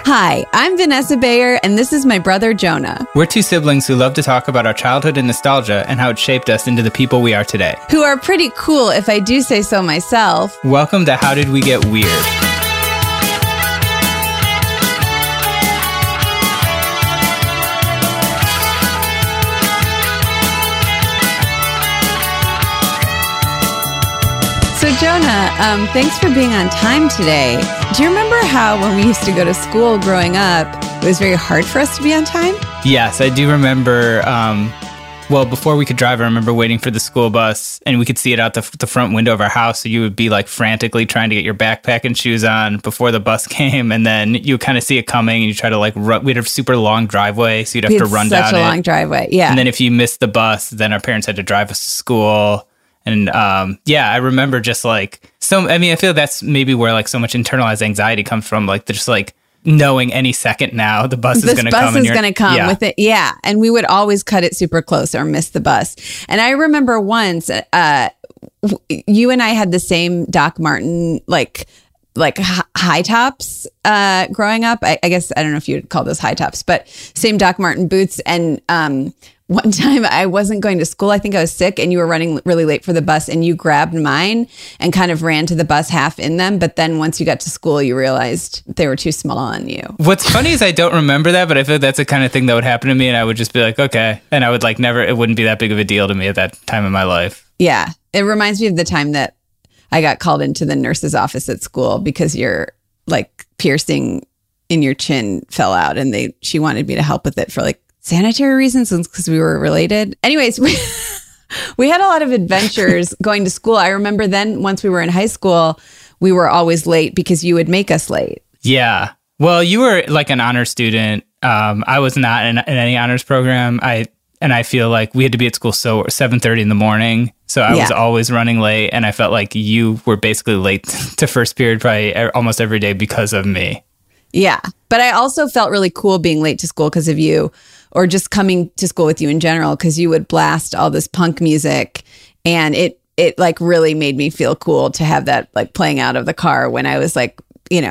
Hi, I'm Vanessa Bayer, and this is my brother Jonah. We're two siblings who love to talk about our childhood and nostalgia and how it shaped us into the people we are today. Who are pretty cool, if I do say so myself. Welcome to How Did We Get Weird? So Jonah, thanks for being on time today. Do you remember how when we used to go to school growing up, it was very hard for us to be on time? Yes, I do remember. Well, before we could drive, I remember waiting for the school bus, and we could see it out the front window of our house. So you would be like frantically trying to get your backpack and shoes on before the bus came, and then you kind of see it coming, and you try to like run. We had a super long driveway, so you'd have to run down it. Such a long driveway, yeah. And then if you missed the bus, then our parents had to drive us to school. And I remember just like, I feel that's maybe where like so much internalized anxiety comes from, like just like knowing any second now the bus is going to come. This bus is going to come with it. Yeah. And we would always cut it super close or miss the bus. And I remember once you and I had the same Doc Marten, like high tops growing up. I guess, I don't know if you'd call those high tops, but same Doc Marten boots. And one time I wasn't going to school. I think I was sick and you were running really late for the bus and you grabbed mine and kind of ran to the bus half in them. But then once you got to school, you realized they were too small on you. What's funny is I don't remember that, but I feel that's the kind of thing that would happen to me. And I would just be like, okay. And I would like it wouldn't be that big of a deal to me at that time in my life. Yeah. It reminds me of the time that I got called into the nurse's office at school because your like piercing in your chin fell out and she wanted me to help with it for like sanitary reasons because we were related. Anyways, we had a lot of adventures going to school. I remember then once we were in high school, we were always late because you would make us late. Yeah. Well, you were like an honor student. I was not in any honors program. I feel like we had to be at school 7:30 in the morning. So I was always running late. And I felt like you were basically late to first period probably almost every day because of me. Yeah. But I also felt really cool being late to school because of you, or just coming to school with you in general, because you would blast all this punk music. And it like really made me feel cool to have that like playing out of the car when I was like,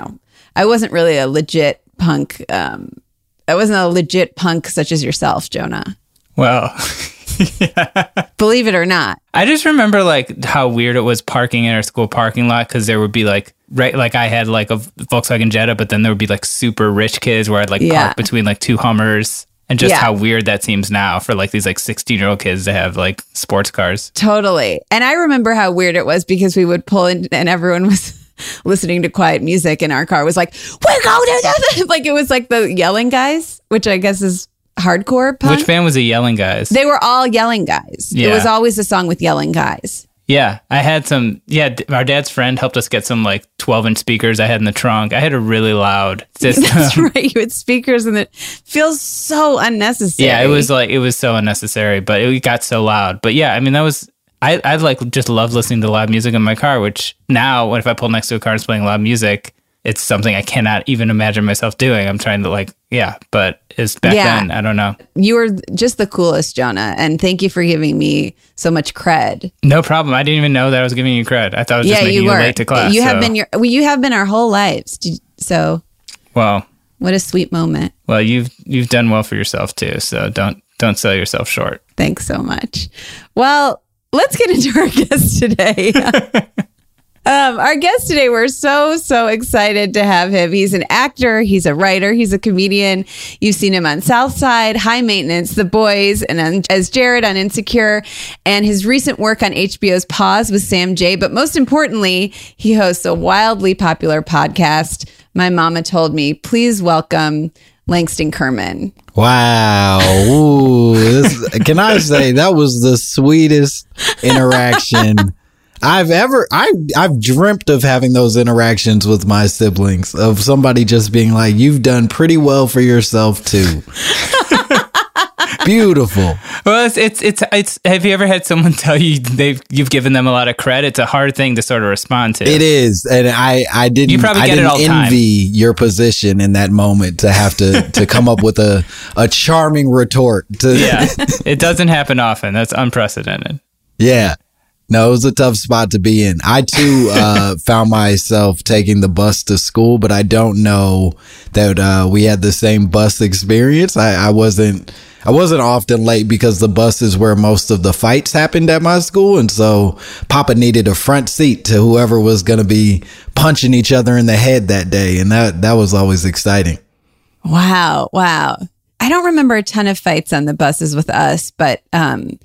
I wasn't really a legit punk. I wasn't a legit punk such as yourself, Jonah. Well, yeah. Believe it or not. I just remember like how weird it was parking in our school parking lot because there would be like, like I had like a Volkswagen Jetta, but then there would be like super rich kids where I'd like park between like two Hummers, and just how weird that seems now for like these like 16-year-old kids to have like sports cars. Totally. And I remember how weird it was because we would pull in and everyone was listening to quiet music and our car was like, we're going to like it was like the Yelling Guys, which I guess is hardcore punk. Which band was the Yelling Guys? They were all Yelling Guys. Yeah. It was always a song with Yelling Guys. Yeah, I had some, our dad's friend helped us get some like 12-inch speakers I had in the trunk. I had a really loud system. That's right, you had speakers and it feels so unnecessary. Yeah, it was so unnecessary, but it got so loud. But yeah, I mean, I like just love listening to loud music in my car, which now if I pull next to a car that's playing loud music, it's something I cannot even imagine myself doing. I'm trying to but it's back then, I don't know. You were just the coolest, Jonah. And thank you for giving me so much cred. No problem. I didn't even know that I was giving you cred. I thought I was just making you late to class. You have been our whole lives. So, well, what a sweet moment. Well, you've done well for yourself too. So don't sell yourself short. Thanks so much. Well, let's get into our guest today. Our guest today, we're so excited to have him. He's an actor, he's a writer, he's a comedian. You've seen him on Southside, High Maintenance, The Boys, and as Jared on Insecure, and his recent work on HBO's Pause with Sam Jay. But most importantly, he hosts a wildly popular podcast, My Mama Told Me. Please welcome Langston Kerman. Wow. Ooh, can I say that was the sweetest interaction I've dreamt of having those interactions with my siblings, of somebody just being like, you've done pretty well for yourself too. Beautiful. Well, it's have you ever had someone tell you you've given them a lot of credit? It's a hard thing to sort of respond to. It is. And I didn't envy your position in that moment to have to come up with a charming retort. Yeah. It doesn't happen often. That's unprecedented. Yeah. No, it was a tough spot to be in. I too found myself taking the bus to school, but I don't know that we had the same bus experience. I wasn't often late because the bus is where most of the fights happened at my school, and so Papa needed a front seat to whoever was going to be punching each other in the head that day, and that was always exciting. Wow. I don't remember a ton of fights on the buses with us, but I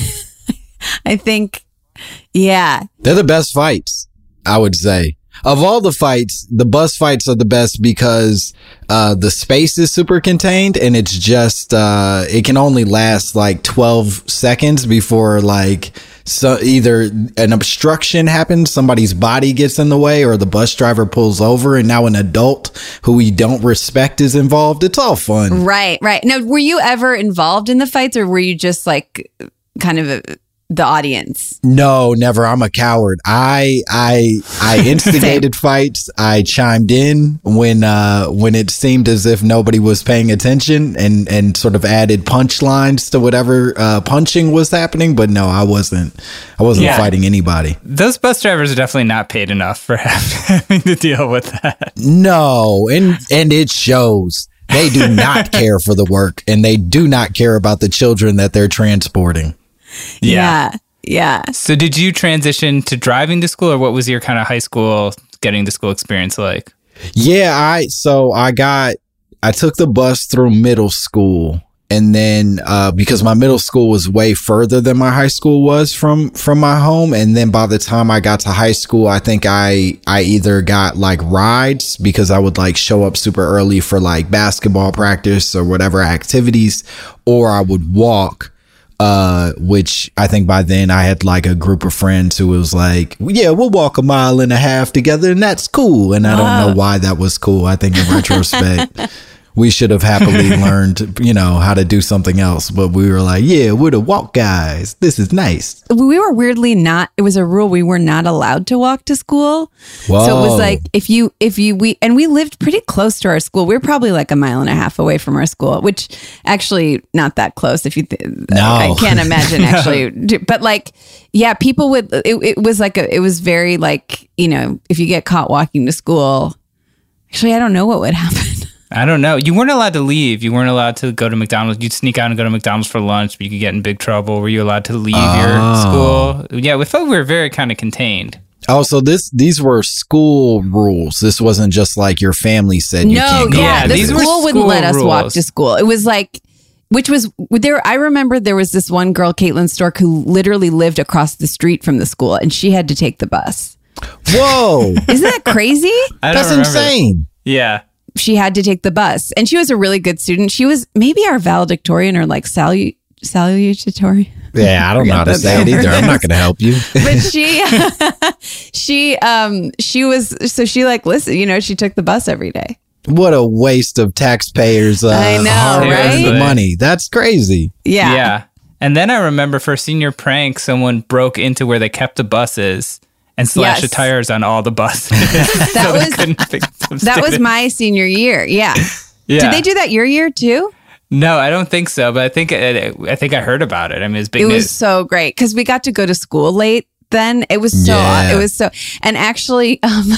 think, yeah. They're the best fights, I would say. Of all the fights, the bus fights are the best because the space is super contained and it's just, it can only last like 12 seconds before like either an obstruction happens, somebody's body gets in the way, or the bus driver pulls over and now an adult who we don't respect is involved. It's all fun. Right. Now, were you ever involved in the fights or were you just like kind of the audience? No, never. I'm a coward. I instigated fights. I chimed in when it seemed as if nobody was paying attention and sort of added punchlines to whatever punching was happening. But no, I wasn't fighting anybody. Those bus drivers are definitely not paid enough for having to deal with that. No, and it shows. They do not care for the work, and they do not care about the children that they're transporting. Yeah. So did you transition to driving to school, or what was your kind of high school getting to school experience like? Yeah, I took the bus through middle school, and then because my middle school was way further than my high school was from my home, and then by the time I got to high school, I think I either got like rides because I would like show up super early for like basketball practice or whatever activities, or I would walk. Which I think by then I had like a group of friends who was like, yeah, we'll walk 1.5 miles together and that's cool. And I don't know why that was cool. I think in retrospect, we should have happily learned, how to do something else. But we were like, yeah, we're the walk guys. This is nice. We were weirdly it was a rule we were not allowed to walk to school. Whoa. So it was like, we lived pretty close to our school. We were probably like 1.5 miles away from our school, which actually not that close. No. I can't imagine actually, but like, yeah, people would, it was very like, if you get caught walking to school, actually, I don't know what would happen. I don't know. You weren't allowed to leave. You weren't allowed to go to McDonald's. You'd sneak out and go to McDonald's for lunch, but you could get in big trouble. Were you allowed to leave your school? Yeah, we thought we were very kind of contained. Oh, so these were school rules. This wasn't just like your family said you can't go. Yeah, the these were school wouldn't let us rules. walk to school. It was like, which was there. I remember there was this one girl, Caitlin Stork, who literally lived across the street from the school, and she had to take the bus. Whoa. Isn't that crazy? That's insane. Yeah. She had to take the bus, and she was a really good student. She was maybe our valedictorian or like salutatory. Yeah, I don't know how to say it either. I'm not going to help you. But she was, so she like, listen, she took the bus every day. What a waste of taxpayers' I know, hard-earned right? money. That's crazy. Yeah. Yeah. And then I remember for senior prank, someone broke into where they kept the buses and slashed the tires on all the buses. That was my senior year. Yeah. Did they do that your year too? No, I don't think so. But I think I heard about it. I mean, it's big news. It was so great because we got to go to school late. Then it was so. And actually,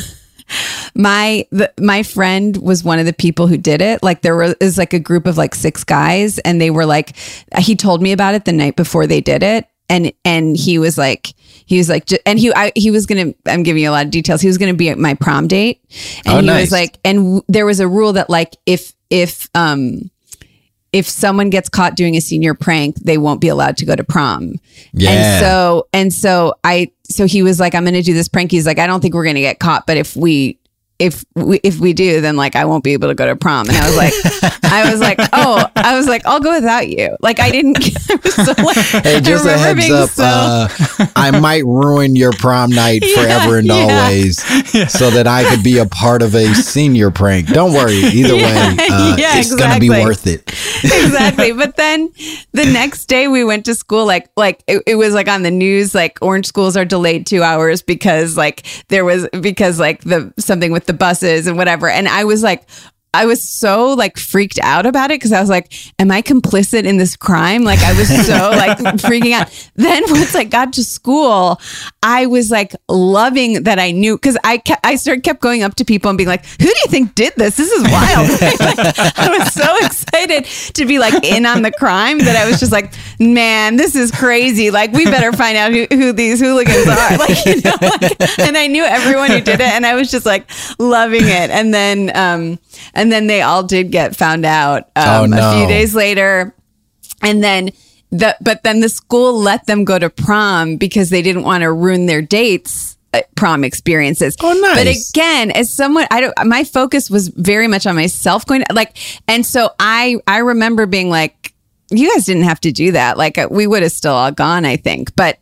my friend was one of the people who did it. Like there was like a group of like 6 guys, and they were like, he told me about it the night before they did it. And he was like, he was going to, I'm giving you a lot of details. He was going to be at my prom date. And he was like, there was a rule that like, if someone gets caught doing a senior prank, they won't be allowed to go to prom. Yeah. And so he was like, I'm going to do this prank. He's like, I don't think we're going to get caught, but if we do, then like I won't be able to go to prom. And I was like, I'll go without you. Like I didn't. I was so like, hey, just a heads up. I might ruin your prom night forever and always, so that I could be a part of a senior prank. Don't worry. Either way, it's gonna be worth it. Exactly. But then the next day we went to school. Like it was like on the news. Like Orange schools are delayed 2 hours because like something with the buses and whatever. And I was like, I was so like freaked out about it because I was like, am I complicit in this crime? Like I was so like freaking out. Then once I got to school, I was like loving that I knew, because I kept going up to people and being like, who do you think did this? This is wild. Like, I was so excited to be like in on the crime that I was just like, man, this is crazy. Like we better find out who these hooligans are. Like, you know, like, and I knew everyone who did it, and I was just like loving it. And then they all did get found out a few days later. And then but then the school let them go to prom because they didn't want to ruin their dates prom experiences. Oh, nice. But again, as someone, my focus was very much on myself going to, like, and so I remember being like, you guys didn't have to do that. Like we would have still all gone, I think, but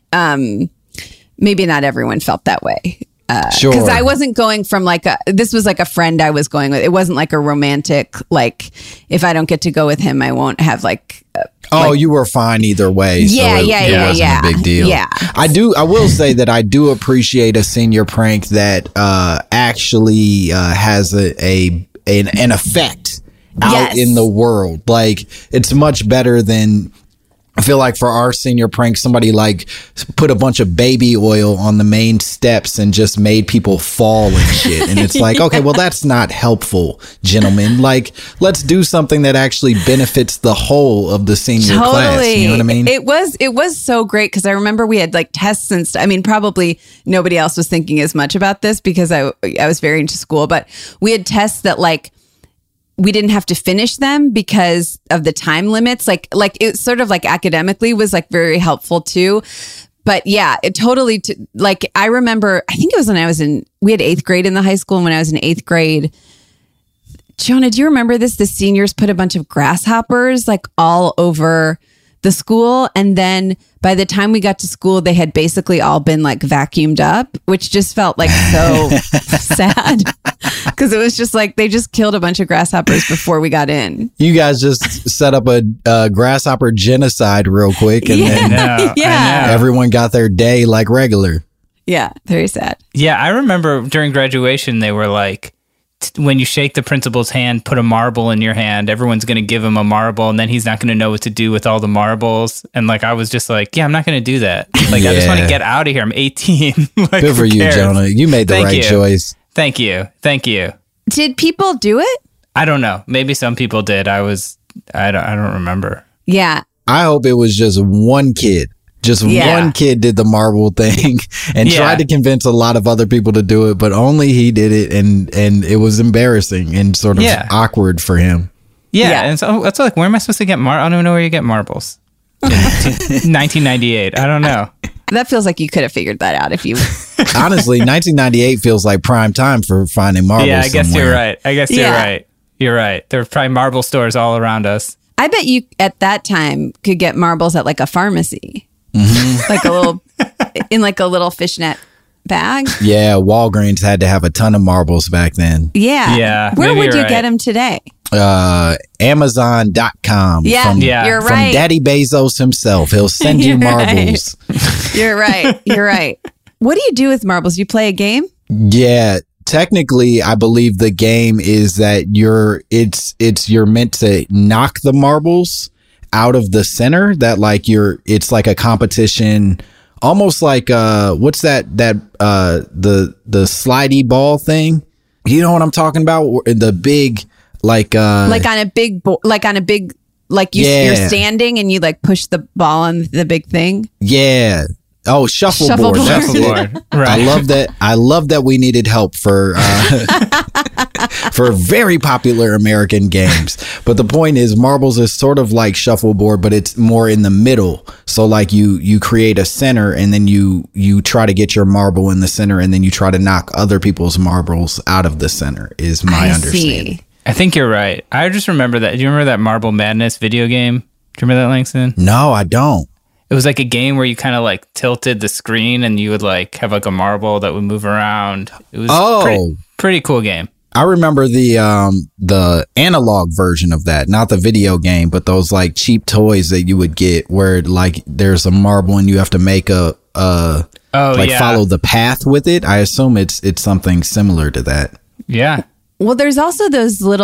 maybe not everyone felt that way. Sure. Because I wasn't going from like this was like a friend I was going with. It wasn't like a romantic, like if I don't get to go with him, I won't have like. You were fine either way. Yeah, so it wasn't a big deal. Yeah. I will say that I do appreciate a senior prank that actually has an effect out in the world. Like it's much better than. I feel like for our senior prank, somebody like put a bunch of baby oil on the main steps and just made people fall and shit. And it's like, okay, well, that's not helpful, gentlemen. Like, let's do something that actually benefits the whole of the senior class. You know what I mean? It was so great because I remember we had like tests and stuff. I mean, probably nobody else was thinking as much about this because I was very into school, but we had tests that like, we didn't have to finish them because of the time limits. Like it sort of like academically was like very helpful too. But yeah, it totally, like I remember, I think it was when we had 8th grade in the high school. And when I was in 8th grade, Jonah, do you remember this? The seniors put a bunch of grasshoppers like all over the school. And then by the time we got to school, they had basically all been like vacuumed up, which just felt like so sad. Because it was just like they just killed a bunch of grasshoppers before we got in. You guys just set up a grasshopper genocide real quick, and then everyone got their day like regular. Yeah, very sad. Yeah, I remember during graduation, they were like, when you shake the principal's hand, put a marble in your hand. Everyone's going to give him a marble, and then he's not going to know what to do with all the marbles. And like, I was just like, yeah, I'm not going to do that. Like, I just want to get out of here. I'm 18. Like, good for you, Jonah. You made the right choice. Thank you. Did people do it? I don't know. Maybe some people did. I don't remember. Yeah. I hope it was just one kid. Just one kid did the marble thing and tried to convince a lot of other people to do it, but only he did it, and it was embarrassing and sort of awkward for him. Yeah, and so it's like, where am I supposed to get I don't even know where you get marbles. 1998. I don't know. That feels like you could have figured that out if you... Honestly, 1998 feels like prime time for finding marbles. Yeah, I guess somewhere. you're right. You're right. There are probably marble stores all around us. I bet you at that time could get marbles at like a pharmacy. Mm-hmm. Like a little fishnet bag. Yeah, Walgreens had to have a ton of marbles back then. Yeah. Where would you get them today? Amazon.com. Yeah, you're right. From Daddy Bezos himself. He'll send you marbles. Right. You're right. What do you do with marbles? You play a game? Yeah. Technically, I believe the game is that you're meant to knock the marbles out of the center, that like it's like a competition, almost like what's the slidey ball thing, you know what I'm talking about, the big like on a big you're standing and you like push the ball on the big thing. Shuffleboard. Right. I love that we needed help for for very popular American games. But the point is, marbles is sort of like shuffleboard, but it's more in the middle. So like you create a center, and then you try to get your marble in the center, and then you try to knock other people's marbles out of the center, is my understanding. See. I think you're right. I just remember that. Do you remember that Marble Madness video game? Do you remember that, Langston? No, I don't. It was like a game where you kind of like tilted the screen and you would like have like a marble that would move around. It was pretty cool game. I remember the analog version of that, not the video game, but those like cheap toys that you would get where like there's a marble and you have to make follow the path with it. I assume it's something similar to that. Yeah. Well, there's also those little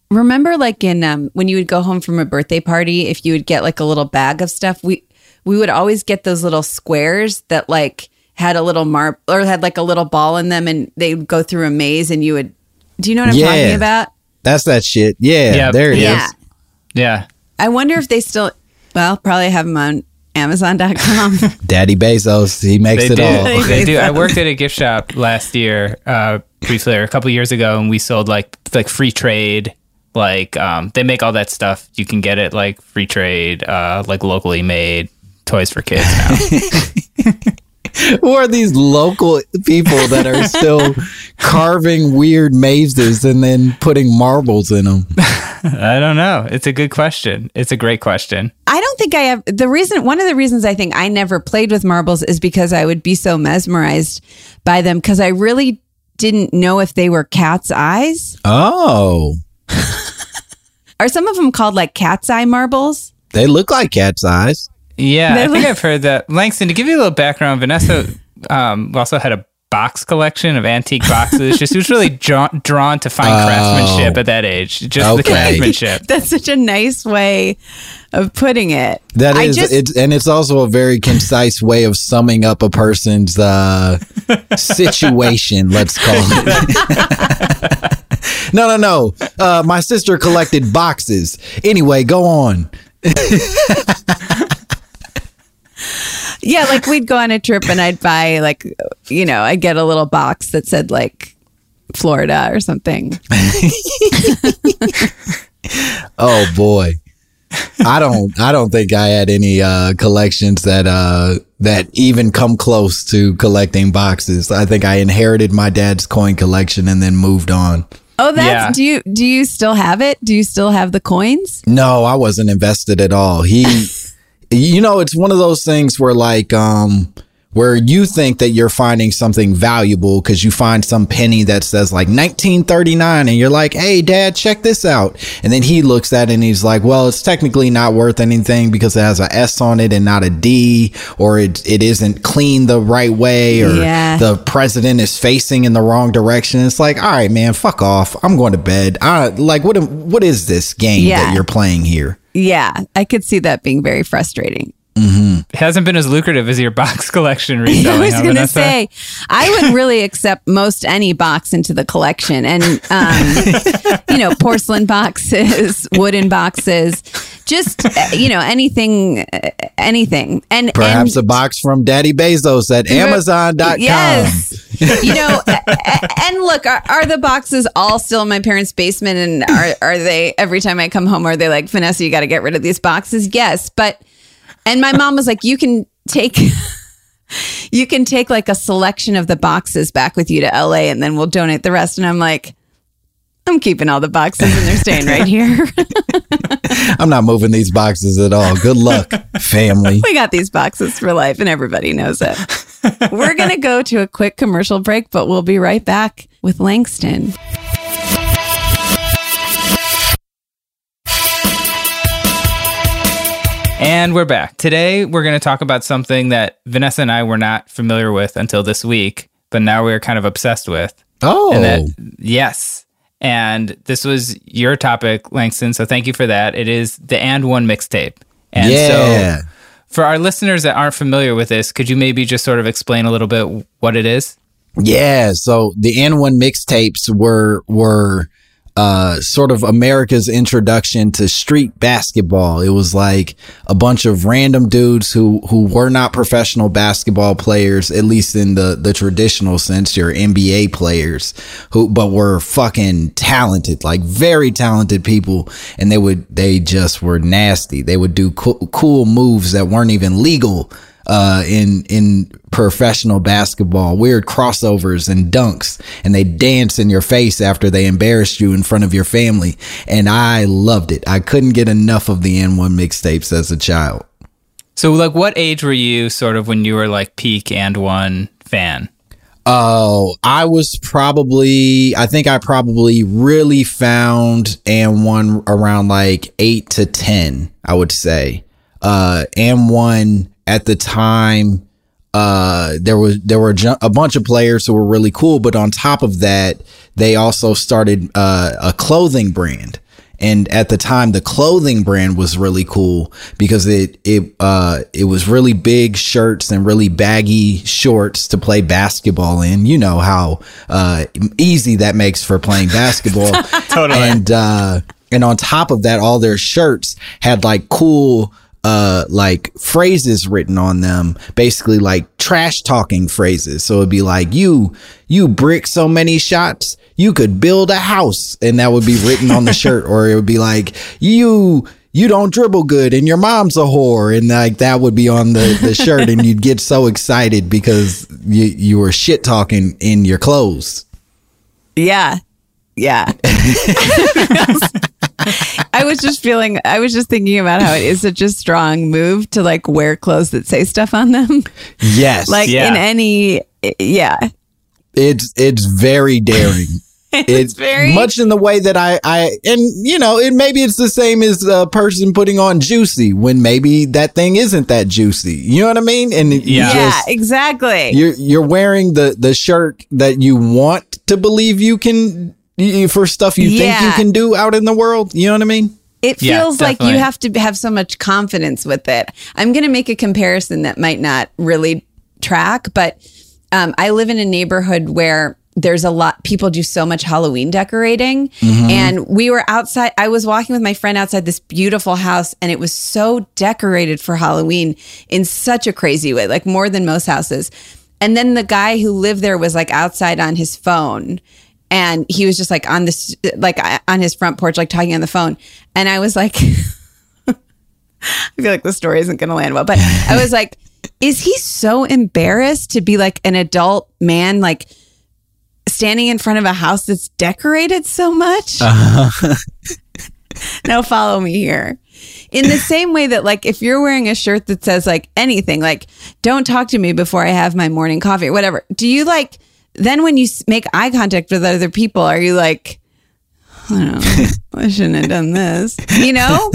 Remember, like in when you would go home from a birthday party, if you would get like a little bag of stuff, we would always get those little squares that like had a little or had like a little ball in them, and they would go through a maze, and you would. Do you know what I'm talking about? That's that shit. Yeah, there it is. Yeah. I wonder if they still. Well, probably have them on Amazon.com. Daddy Bezos, he makes it all. They do. I worked at a gift shop last year, briefly, or a couple years ago, and we sold like free trade. Like they make all that stuff. You can get it like free trade, like locally made toys for kids now. Who are these local people that are still carving weird mazes and then putting marbles in them? I don't know. It's a good question. It's a great question. I don't think I have one of the reasons I think I never played with marbles is because I would be so mesmerized by them because I really didn't know if they were cat's eyes. Oh. Are some of them called like cat's eye marbles? They look like cat's eyes. Yeah, I think I've heard that. Langston, to give you a little background, Vanessa also had a box collection of antique boxes. She was really drawn to fine craftsmanship at that age. Just the craftsmanship. That's such a nice way of putting it. That is, it's also a very concise way of summing up a person's situation, let's call it. No. My sister collected boxes. Anyway, go on. Yeah, like we'd go on a trip and I'd buy like, I'd get a little box that said like Florida or something. Oh boy. I don't think I had any collections that even come close to collecting boxes. I think I inherited my dad's coin collection and then moved on. Oh, do you still have it? Do you still have the coins? No, I wasn't invested at all. It's one of those things where like, where you think that you're finding something valuable because you find some penny that says like 1939 and you're like, hey, Dad, check this out. And then he looks at it and he's like, well, it's technically not worth anything because it has an S on it and not a D, or it isn't clean the right way, or the president is facing in the wrong direction. It's like, all right, man, fuck off. I'm going to bed. What is this game that you're playing here? Yeah, I could see that being very frustrating. Mm-hmm. It hasn't been as lucrative as your box collection reselling. I was going to say, I would really accept most any box into the collection. And, porcelain boxes, wooden boxes, just, anything. And perhaps a box from Daddy Bezos at Amazon.com. Yes. And look, are the boxes all still in my parents' basement? And are they, every time I come home, are they like, Vanessa, you got to get rid of these boxes? Yes. And my mom was like, you can take like a selection of the boxes back with you to LA and then we'll donate the rest. And I'm like, I'm keeping all the boxes and they're staying right here. I'm not moving these boxes at all. Good luck, family. We got these boxes for life and everybody knows it. We're going to go to a quick commercial break, but we'll be right back with Langston. And we're back. Today, we're going to talk about something that Vanessa and I were not familiar with until this week, but now we're kind of obsessed with. Oh. Yes. And this was your topic, Langston, so thank you for that. It is the And One mixtape. And so for our listeners that aren't familiar with this, could you maybe just sort of explain a little bit what it is? Yeah. So the And One mixtapes were sort of America's introduction to street basketball. It was like a bunch of random dudes who were not professional basketball players, at least in the traditional sense, your NBA players, but were fucking talented, like very talented people. And they just were nasty. They would do cool moves that weren't even legal in professional basketball, weird crossovers and dunks, and they dance in your face after they embarrassed you in front of your family. And I loved it. I couldn't get enough of the And One mixtapes as a child. So like what age were you sort of when you were like peak And One fan? Oh, I think I probably really found And One around like 8 to 10, I would say. And One at the time, there were a bunch of players who were really cool, but on top of that, they also started a clothing brand. And at the time, the clothing brand was really cool because it was really big shirts and really baggy shorts to play basketball in. You know how easy that makes for playing basketball. Totally. And on top of that, all their shirts had like cool like phrases written on them, basically like trash talking phrases. So it'd be like, you brick so many shots, you could build a house. And that would be written on the shirt. Or it would be like, you don't dribble good and your mom's a whore. And like that would be on the shirt. And you'd get so excited because you were shit talking in your clothes. Yeah. Yeah. I was just thinking about how it is such a strong move to like wear clothes that say stuff on them. Yes. Like in any, yeah. It's very daring. It's very much in the way that I and you know, maybe it's the same as a person putting on juicy when maybe that thing isn't that juicy. You know what I mean? And yeah, exactly. You're wearing the shirt that you want to believe you can for stuff you think you can do out in the world. You know what I mean? It feels like you have to have so much confidence with it. I'm going to make a comparison that might not really track, but I live in a neighborhood where there's a lot, people do so much Halloween decorating. Mm-hmm. And we were outside, I was walking with my friend outside this beautiful house, and it was so decorated for Halloween in such a crazy way, like more than most houses. And then the guy who lived there was like outside on his phone. And he was just like on this, like on his front porch, like talking on the phone. And I was like, I feel like the story isn't going to land well, but I was like, is he so embarrassed to be like an adult man, like standing in front of a house that's decorated so much? Now follow me here. In the same way that like, if you're wearing a shirt that says like anything, like don't talk to me before I have my morning coffee or whatever. Do you like, then when you make eye contact with other people, are you like, I don't know, I shouldn't have done this, you know?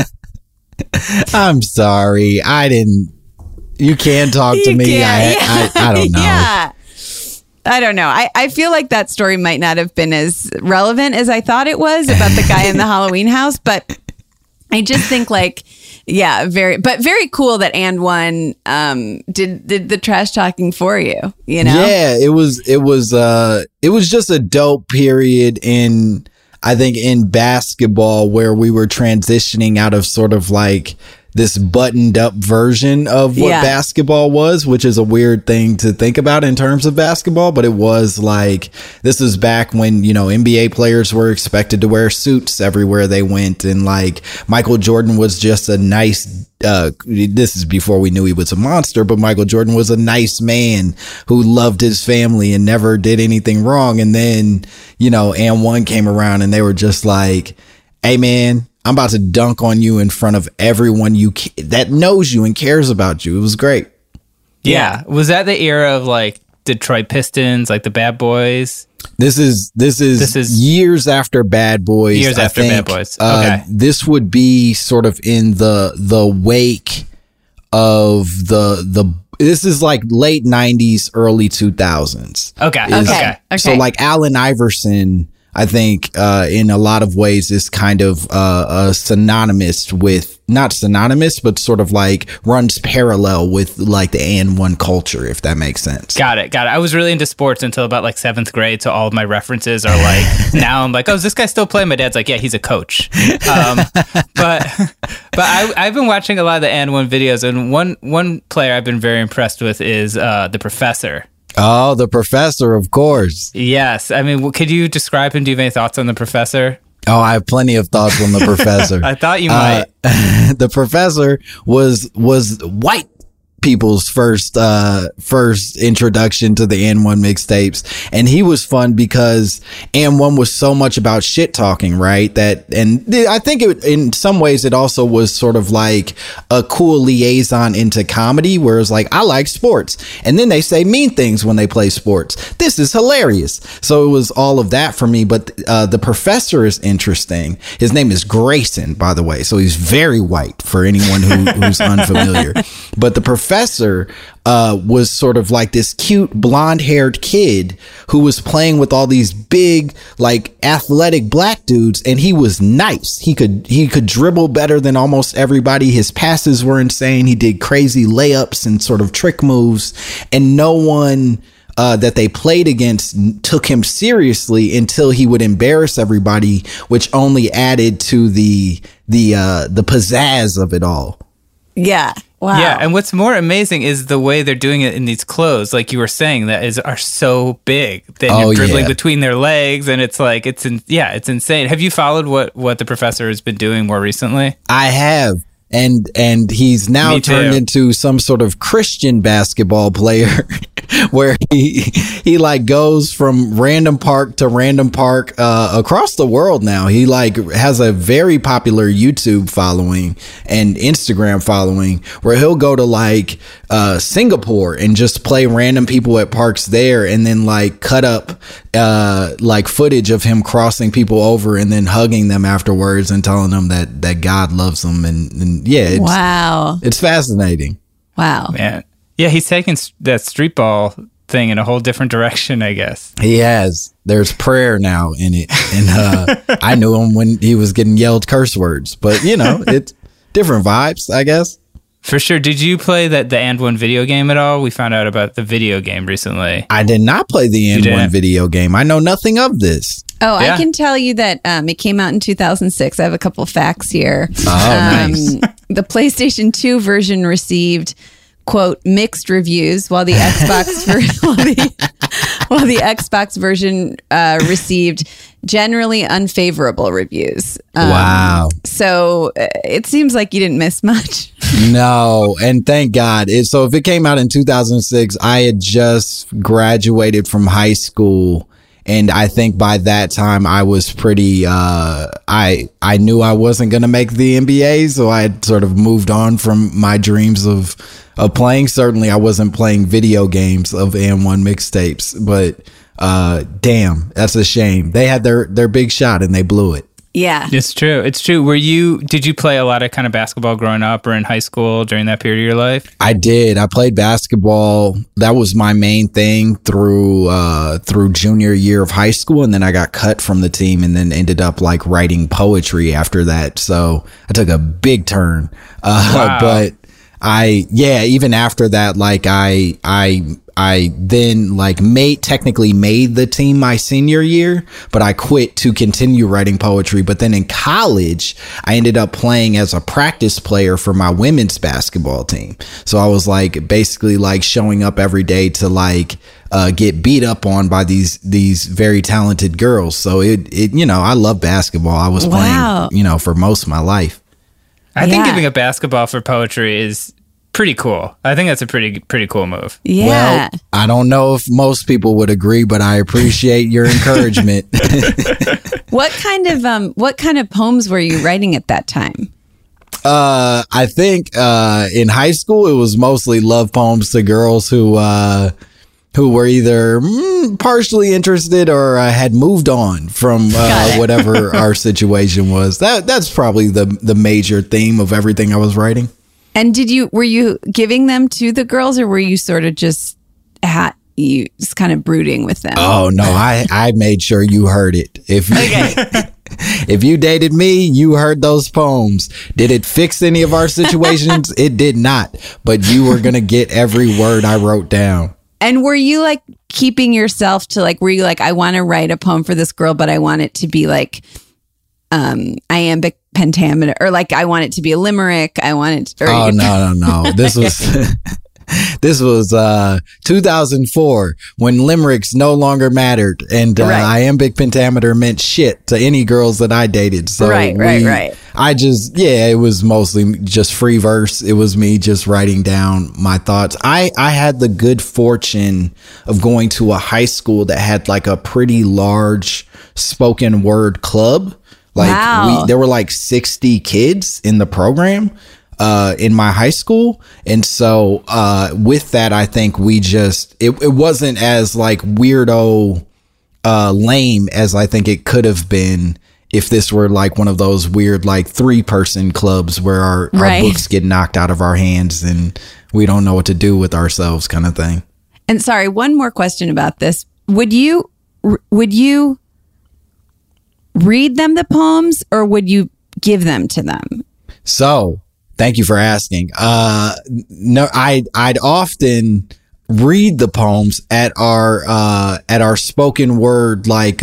I'm sorry. You can talk to me. I don't know. Yeah. I don't know. I feel like that story might not have been as relevant as I thought it was about the guy in the Halloween house, but I just think like, yeah, very cool that And1 did the trash talking for you, you know? Yeah, it was just a dope period I think in basketball where we were transitioning out of sort of like this buttoned up version of what basketball was, which is a weird thing to think about in terms of basketball. But it was like, this was back when, you know, NBA players were expected to wear suits everywhere they went. And like Michael Jordan was just a nice, this is before we knew he was a monster, but Michael Jordan was a nice man who loved his family and never did anything wrong. And then, you know, And1 came around and they were just like, hey man, I'm about to dunk on you in front of everyone that knows you and cares about you. It was great. Yeah. Was that the era of like Detroit Pistons, like the Bad Boys? This is years after Bad Boys. Years after Bad Boys. Okay. This would be sort of in the wake of the this is like late 90s, early 2000s. Okay. So like Allen Iverson, I think in a lot of ways is kind of synonymous with, not synonymous, but sort of like runs parallel with like the And1 culture, if that makes sense. Got it. I was really into sports until about like 7th grade. So all of my references are like, now I'm like, oh, is this guy still playing? My dad's like, yeah, he's a coach. But I've been watching a lot of the And1 videos, and one player I've been very impressed with is the Professor. Oh, the Professor, of course. Yes. I mean, could you describe him? Do you have any thoughts on the Professor? Oh, I have plenty of thoughts on the Professor. I thought you might. The Professor was white people's first introduction to the And1 mixtapes, and he was fun because And1 was so much about shit talking, right? And I think in some ways it also was sort of like a cool liaison into comedy, where it's like, I like sports, and then they say mean things when they play sports. This is hilarious. So it was all of that for me. But the Professor is interesting. His name is Grayson, by the way, so he's very white for anyone who's unfamiliar. But the Professor professor was sort of like this cute blonde haired kid who was playing with all these big, like athletic black dudes. And he was nice. He could dribble better than almost everybody. His passes were insane. He did crazy layups and sort of trick moves, and no one that they played against took him seriously until he would embarrass everybody, which only added to the pizzazz of it all. Yeah. Wow. Yeah, and what's more amazing is the way they're doing it in these clothes, like you were saying, are so big. Then you're dribbling between their legs, and it's like it's insane. Have you followed what the professor has been doing more recently? I have. And he's now turned into some sort of Christian basketball player where he like goes from random park to random park across the world now. He like has a very popular YouTube following and Instagram following where he'll go to like Singapore and just play random people at parks there, and then like cut up like footage of him crossing people over and then hugging them afterwards and telling them that God loves them. And yeah, it's fascinating. Wow. Man. Yeah, he's taken that street ball thing in a whole different direction, I guess. He has. There's prayer now in it. And I knew him when he was getting yelled curse words. But, you know, it's different vibes, I guess. For sure. Did you play the And1 video game at all? We found out about the video game recently. I did not play the And1 video game. I know nothing of this. Oh, yeah. I can tell you that it came out in 2006. I have a couple facts here. Oh, nice. The PlayStation 2 version received, quote, mixed reviews, while the Xbox while the Xbox version received generally unfavorable reviews. Wow. So it seems like you didn't miss much. No, and thank God. So if it came out in 2006, I had just graduated from high school. And I think by that time I was pretty, I knew I wasn't going to make the NBA. So I had sort of moved on from my dreams of playing. Certainly I wasn't playing video games of And1 mixtapes, but damn, that's a shame. They had their big shot and they blew it. Yeah. It's true. Did you play a lot of kind of basketball growing up or in high school during that period of your life? I did. I played basketball. That was my main thing through junior year of high school. And then I got cut from the team and then ended up like writing poetry after that. So I took a big turn. Wow. But even after that, like I then like technically made the team my senior year, but I quit to continue writing poetry. But then in college, I ended up playing as a practice player for my women's basketball team. So I was like basically like showing up every day to like get beat up on by these very talented girls. So it I love basketball. I was playing, for most of my life. I think giving up basketball for poetry is pretty cool. I think that's a pretty cool move. Yeah. Well, I don't know if most people would agree, but I appreciate your encouragement. What kind of poems were you writing at that time? I think in high school it was mostly love poems to girls who were either partially interested or had moved on from whatever our situation was. That's probably the major theme of everything I was writing. And were you giving them to the girls, or were you sort of just kind of brooding with them? Oh no, I made sure you heard it. If you dated me, you heard those poems. Did it fix any of our situations? It did not. But you were gonna get every word I wrote down. And were you like keeping yourself to like, were you like, I want to write a poem for this girl, but I want it to be like iambic pentameter, or like I want it to be a limerick. I want it. Oh no. This was 2004 when limericks no longer mattered, and iambic pentameter meant shit to any girls that I dated. So right. It was mostly just free verse. It was me just writing down my thoughts. I had the good fortune of going to a high school that had like a pretty large spoken word club. Like there were like 60 kids in the program in my high school. And so with that, I think it wasn't as like weirdo lame as I think it could have been if this were like one of those weird like 3-person clubs where our books get knocked out of our hands and we don't know what to do with ourselves kind of thing. And sorry, one more question about this. Would you read them the poems or would you give them to them? So thank you for asking. No, I'd often read the poems at our spoken word, like,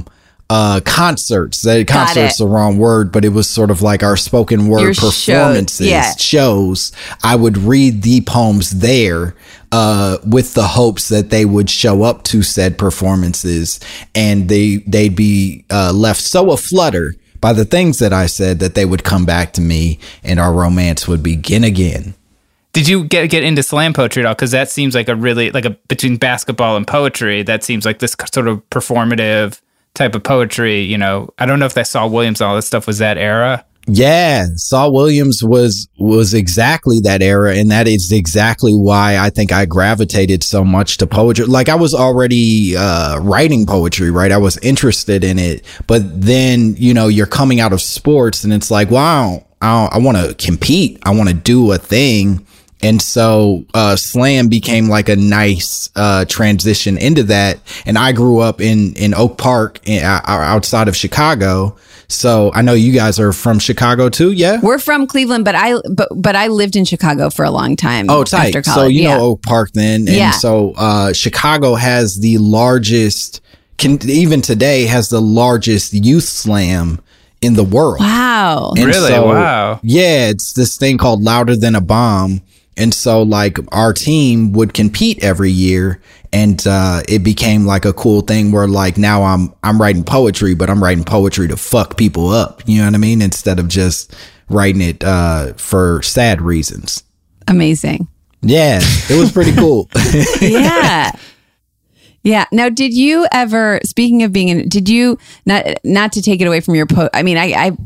concerts. Concerts the wrong word, but it was sort of like our spoken word performances, shows. I would read the poems there, with the hopes that they would show up to said performances and they'd be, left so aflutter by the things that I said that they would come back to me and our romance would begin again. Did you get into slam poetry at all? Because that seems like between basketball and poetry, that seems like this sort of performative type of poetry. You know, I don't know if that Saul Williams and all that stuff was that era. Yeah, Saul Williams was exactly that era, and that is exactly why I think I gravitated so much to poetry. Like I was already writing poetry, right? I was interested in it, but then you're coming out of sports, and it's like, wow, I want to compete. I want to do a thing. And so slam became like a nice transition into that. And I grew up in Oak Park outside of Chicago. So I know you guys are from Chicago too, yeah? We're from Cleveland, but I lived in Chicago for a long time. Oh, tight. After college. So you know Oak Park then. And so Chicago has the largest, even today, has the largest youth slam in the world. Wow. And really? So, wow. Yeah, it's this thing called Louder Than a Bomb. And so like our team would compete every year, and it became like a cool thing where like now I'm writing poetry, but I'm writing poetry to fuck people up. You know what I mean? Instead of just writing it for sad reasons. Amazing. Yeah, it was pretty cool. Yeah. Yeah. Now, did you ever, speaking of being did you, not to take it away from your I mean,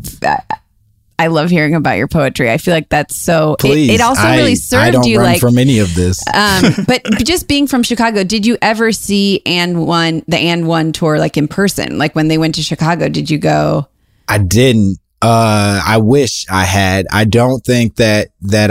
I love hearing about your poetry. I feel like that's so. Please, it also really served I don't you, run like from any of this. But just being from Chicago, did you ever see the And One tour like in person? Like when they went to Chicago, did you go? I didn't. I wish I had. I don't think that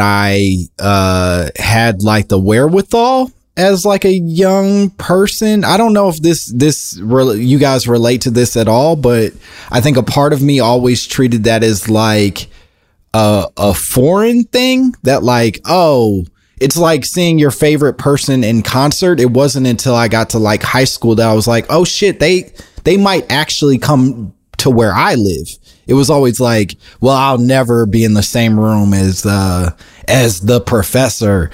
I had like the wherewithal as like a young person. I don't know if you guys relate to this at all, but I think a part of me always treated that as like a foreign thing, that like, oh, it's like seeing your favorite person in concert. It wasn't until I got to like high school that I was like, oh shit, they might actually come to where I live. It was always like, well, I'll never be in the same room as the professor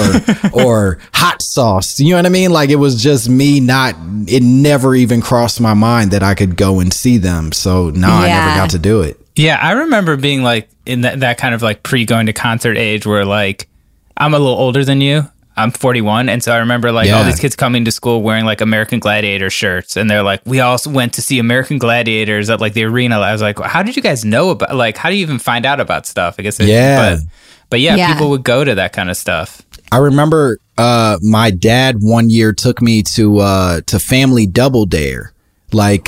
or hot sauce. You know what I mean? Like it was just me it never even crossed my mind that I could go and see them. So no, I never got to do it. Yeah. I remember being like in that kind of like pre-going to concert age where like I'm a little older than you. I'm 41. And so I remember like all these kids coming to school wearing like American Gladiator shirts. And they're like, we all went to see American Gladiators at like the arena. I was like, how did you guys know about, like, how do you even find out about stuff? I guess. But yeah, people would go to that kind of stuff. I remember my dad one year took me to Family Double Dare. Like,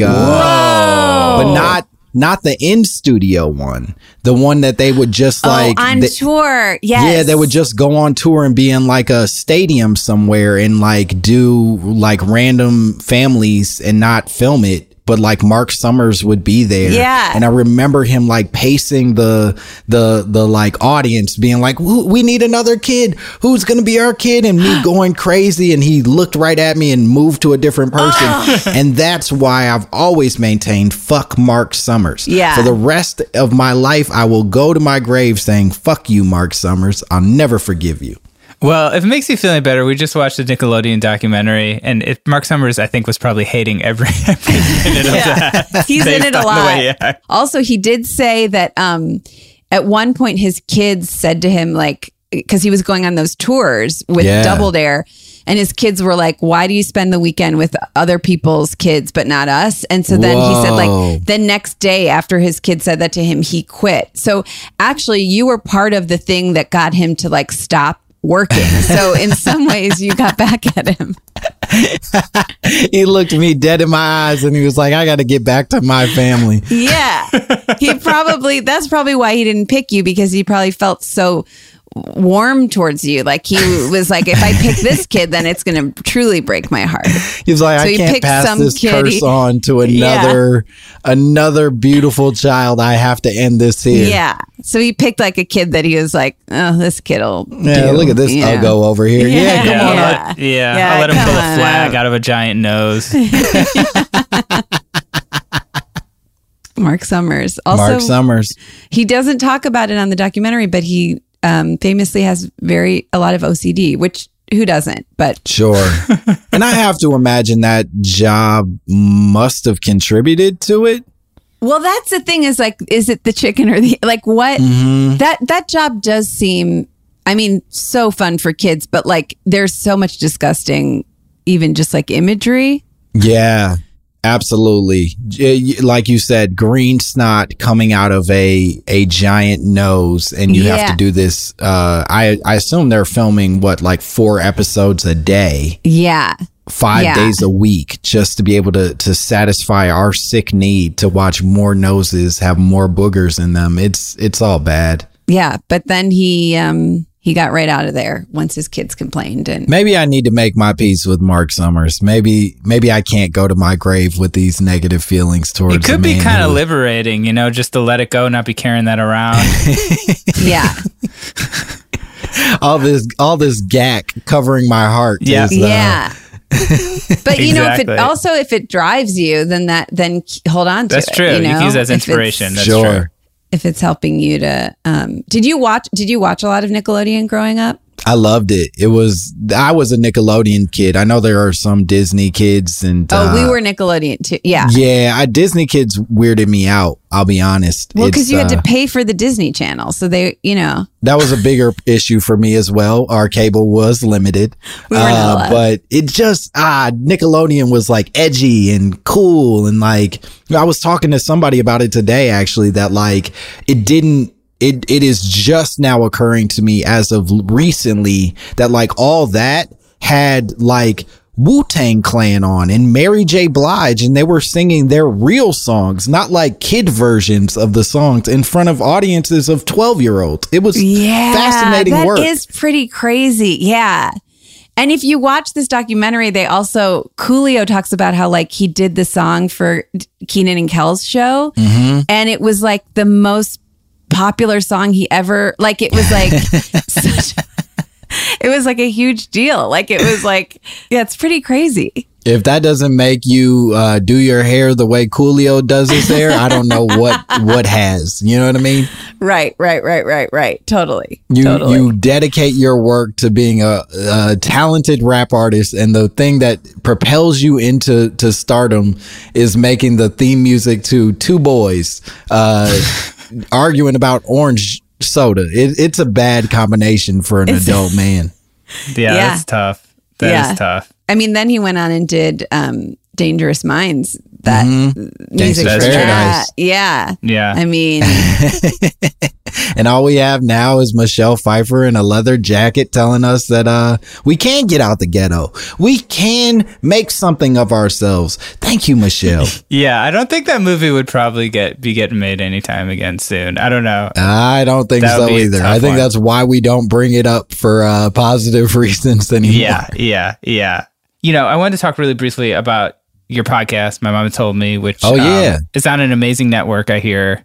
but not the in-studio one. The one that they would just like... on tour, yes. Yeah, they would just go on tour and be in like a stadium somewhere and like do like random families and not film it. But like Mark Summers would be there. Yeah. And I remember him like pacing the like audience being like, we need another kid. Who's going to be our kid? And me going crazy. And he looked right at me and moved to a different person. And that's why I've always maintained fuck Mark Summers. Yeah. For the rest of my life, I will go to my grave saying, fuck you, Mark Summers. I'll never forgive you. Well, if it makes you feel any better, we just watched the Nickelodeon documentary, and Mark Summers, I think, was probably hating every minute of that. He's in it a lot. Also, he did say that at one point his kids said to him, like, because he was going on those tours with Double Dare, and his kids were like, why do you spend the weekend with other people's kids but not us? And so then he said, like, the next day after his kid said that to him, he quit. So actually, you were part of the thing that got him to like stop working. So in some ways, you got back at him. He looked me dead in my eyes and he was like, I got to get back to my family. Yeah. That's probably why he didn't pick you, because he probably felt so warm towards you. Like he was like, if I pick this kid, then it's going to truly break my heart. He's like, So I he can't picked pass some this kid curse on to another beautiful child. I have to end this here. Yeah. So he picked like a kid that he was like, oh, this kid will Yeah, do, look at this you know? Uggo over here. Yeah, come on. Yeah. I'll let him come pull a on flag out. out of a giant nose. Mark Summers. Also, Mark Summers. he doesn't talk about it on the documentary, but he famously has a lot of OCD, which who doesn't? But Sure. And I have to imagine that job must have contributed to it. well, that's the thing, is like, is it the chicken or the, like what that job does seem, I mean, so fun for kids, but like there's so much disgusting, even just like imagery. Yeah, absolutely. Like you said, green snot coming out of a giant nose, and you have Yeah. to do this. I assume they're filming like 4 episodes a day, Yeah. 5 Yeah. days a week, just to be able to satisfy our sick need to watch more noses have more boogers in them. It's all bad. Yeah. But then he got right out of there once his kids complained. And Maybe I need to make my peace with Mark Summers. Maybe I can't go to my grave with these negative feelings towards It could a be man kind of who- liberating, just to let it go, not be carrying that around. yeah. all this gack covering my heart. Yeah. is, Yeah. But Exactly. if it drives you, then hold on to That's it. true. You can use that as If it's- inspiration. That's sure. true. If it's helping you to, did you watch a lot of Nickelodeon growing up? I loved it. I was a Nickelodeon kid. I know there are some Disney kids, and We were Nickelodeon too. Yeah. yeah, Disney kids weirded me out. I'll be honest. Well, because It's, you had to pay for the Disney Channel, so they, that was a bigger issue for me as well. Our cable was limited, We weren't allowed. but it just Nickelodeon was like edgy and cool, and like I was talking to somebody about it today actually, that like it is just now occurring to me as of recently that like all that had like Wu-Tang Clan on and Mary J. Blige, and they were singing their real songs, not like kid versions of the songs in front of audiences of 12-year-olds. It was fascinating work. That is pretty crazy. Yeah. And if you watch this documentary, Coolio talks about how like he did the song for Keenan and Kel's show, and it was like the most popular song he ever, like it was like it was like a huge deal. Like it was like, yeah, it's pretty crazy. If that doesn't make you do your hair the way Coolio does his hair, I don't know what has. You know what I mean? Right. Totally. You dedicate your work to being a talented rap artist, and the thing that propels you into stardom is making the theme music to Two Boys arguing about orange soda. It's a bad combination for an adult man. Yeah, Yeah. that's tough. That is tough. I mean, then he went on and did Dangerous Minds. That music. Gangsta's Paradise. Yeah. Yeah. I mean, And all we have now is Michelle Pfeiffer in a leather jacket telling us that we can get out the ghetto. We can make something of ourselves. Thank you, Michelle. Yeah, I don't think that movie would probably be getting made anytime again soon. I don't know. I don't think That would so be a either. tough I think one. that's why we don't bring it up for positive reasons anymore. Yeah. I wanted to talk really briefly about your podcast, My Mama Told Me, which is on an amazing network, I hear.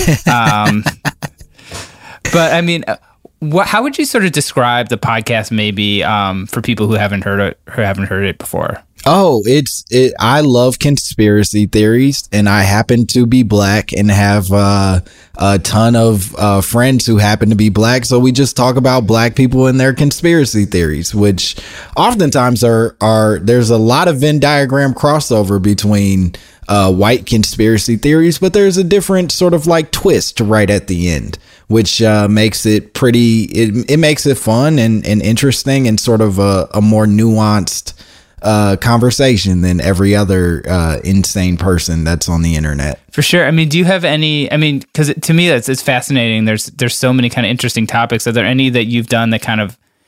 But I mean, how would you sort of describe the podcast maybe for people who haven't heard it before? Oh, I love conspiracy theories, and I happen to be black and have a ton of friends who happen to be black. So we just talk about black people and their conspiracy theories, which oftentimes are there's a lot of Venn diagram crossover between white conspiracy theories, but there's a different sort of like twist right at the end, which makes it pretty. It makes it fun and interesting and sort of a more nuanced conversation than every other insane person that's on the internet. For sure. I mean, do you have any? I mean, because to me, it's fascinating. There's so many kind of interesting topics. Are there any that you've done that kind of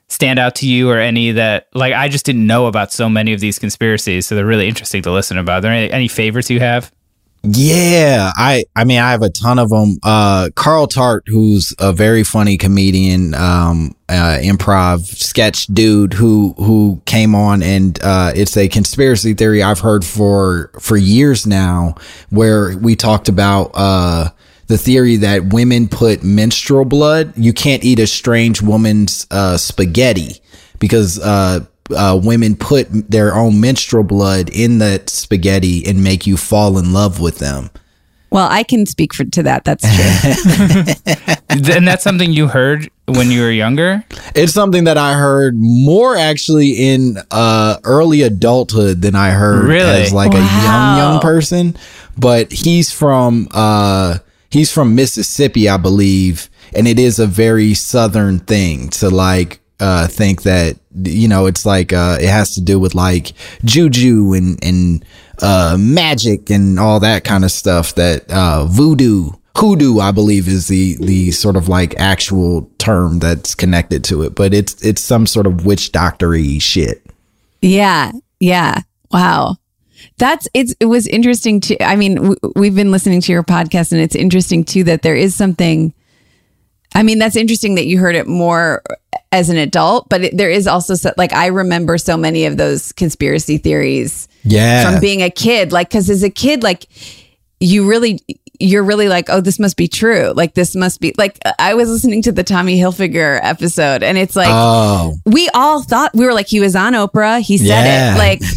stand out to you, or any that, like, I just didn't know about so many of these conspiracies, so they're really interesting to listen about. Are there any favorites you have? Yeah, I mean, I have a ton of them. Carl Tart, who's a very funny comedian, improv sketch dude who came on, and it's a conspiracy theory I've heard for years now, where we talked about the theory that women put menstrual blood. You can't eat a strange woman's spaghetti because women put their own menstrual blood in that spaghetti and make you fall in love with them. Well, I can speak to that. That's true. And that's something you heard when you were younger? It's something that I heard more actually in early adulthood than I heard as like a young person. But he's from Mississippi, I believe, and it is a very Southern thing to like think that, you know, it's like it has to do with like juju and magic and all that kind of stuff, that hoodoo, I believe, is the sort of like actual term that's connected to it, but it's some sort of witch doctor-y shit. Yeah. Wow. It was interesting to, I mean, we've been listening to your podcast, and it's interesting too that there is something, I mean, that's interesting that you heard it more as an adult, but there is also like, I remember so many of those conspiracy theories from being a kid, like, cause as a kid, like you're really like, oh, this must be true. Like, this must be like, I was listening to the Tommy Hilfiger episode, and it's like, we all thought, we were like, he was on Oprah. He said it, like,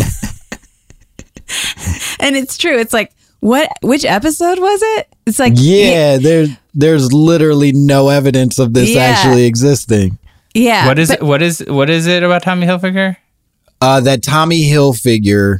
and it's true. It's like, which episode was it? It's like, there's literally no evidence of this actually existing. Yeah. What is it about Tommy Hilfiger? That Tommy Hilfiger,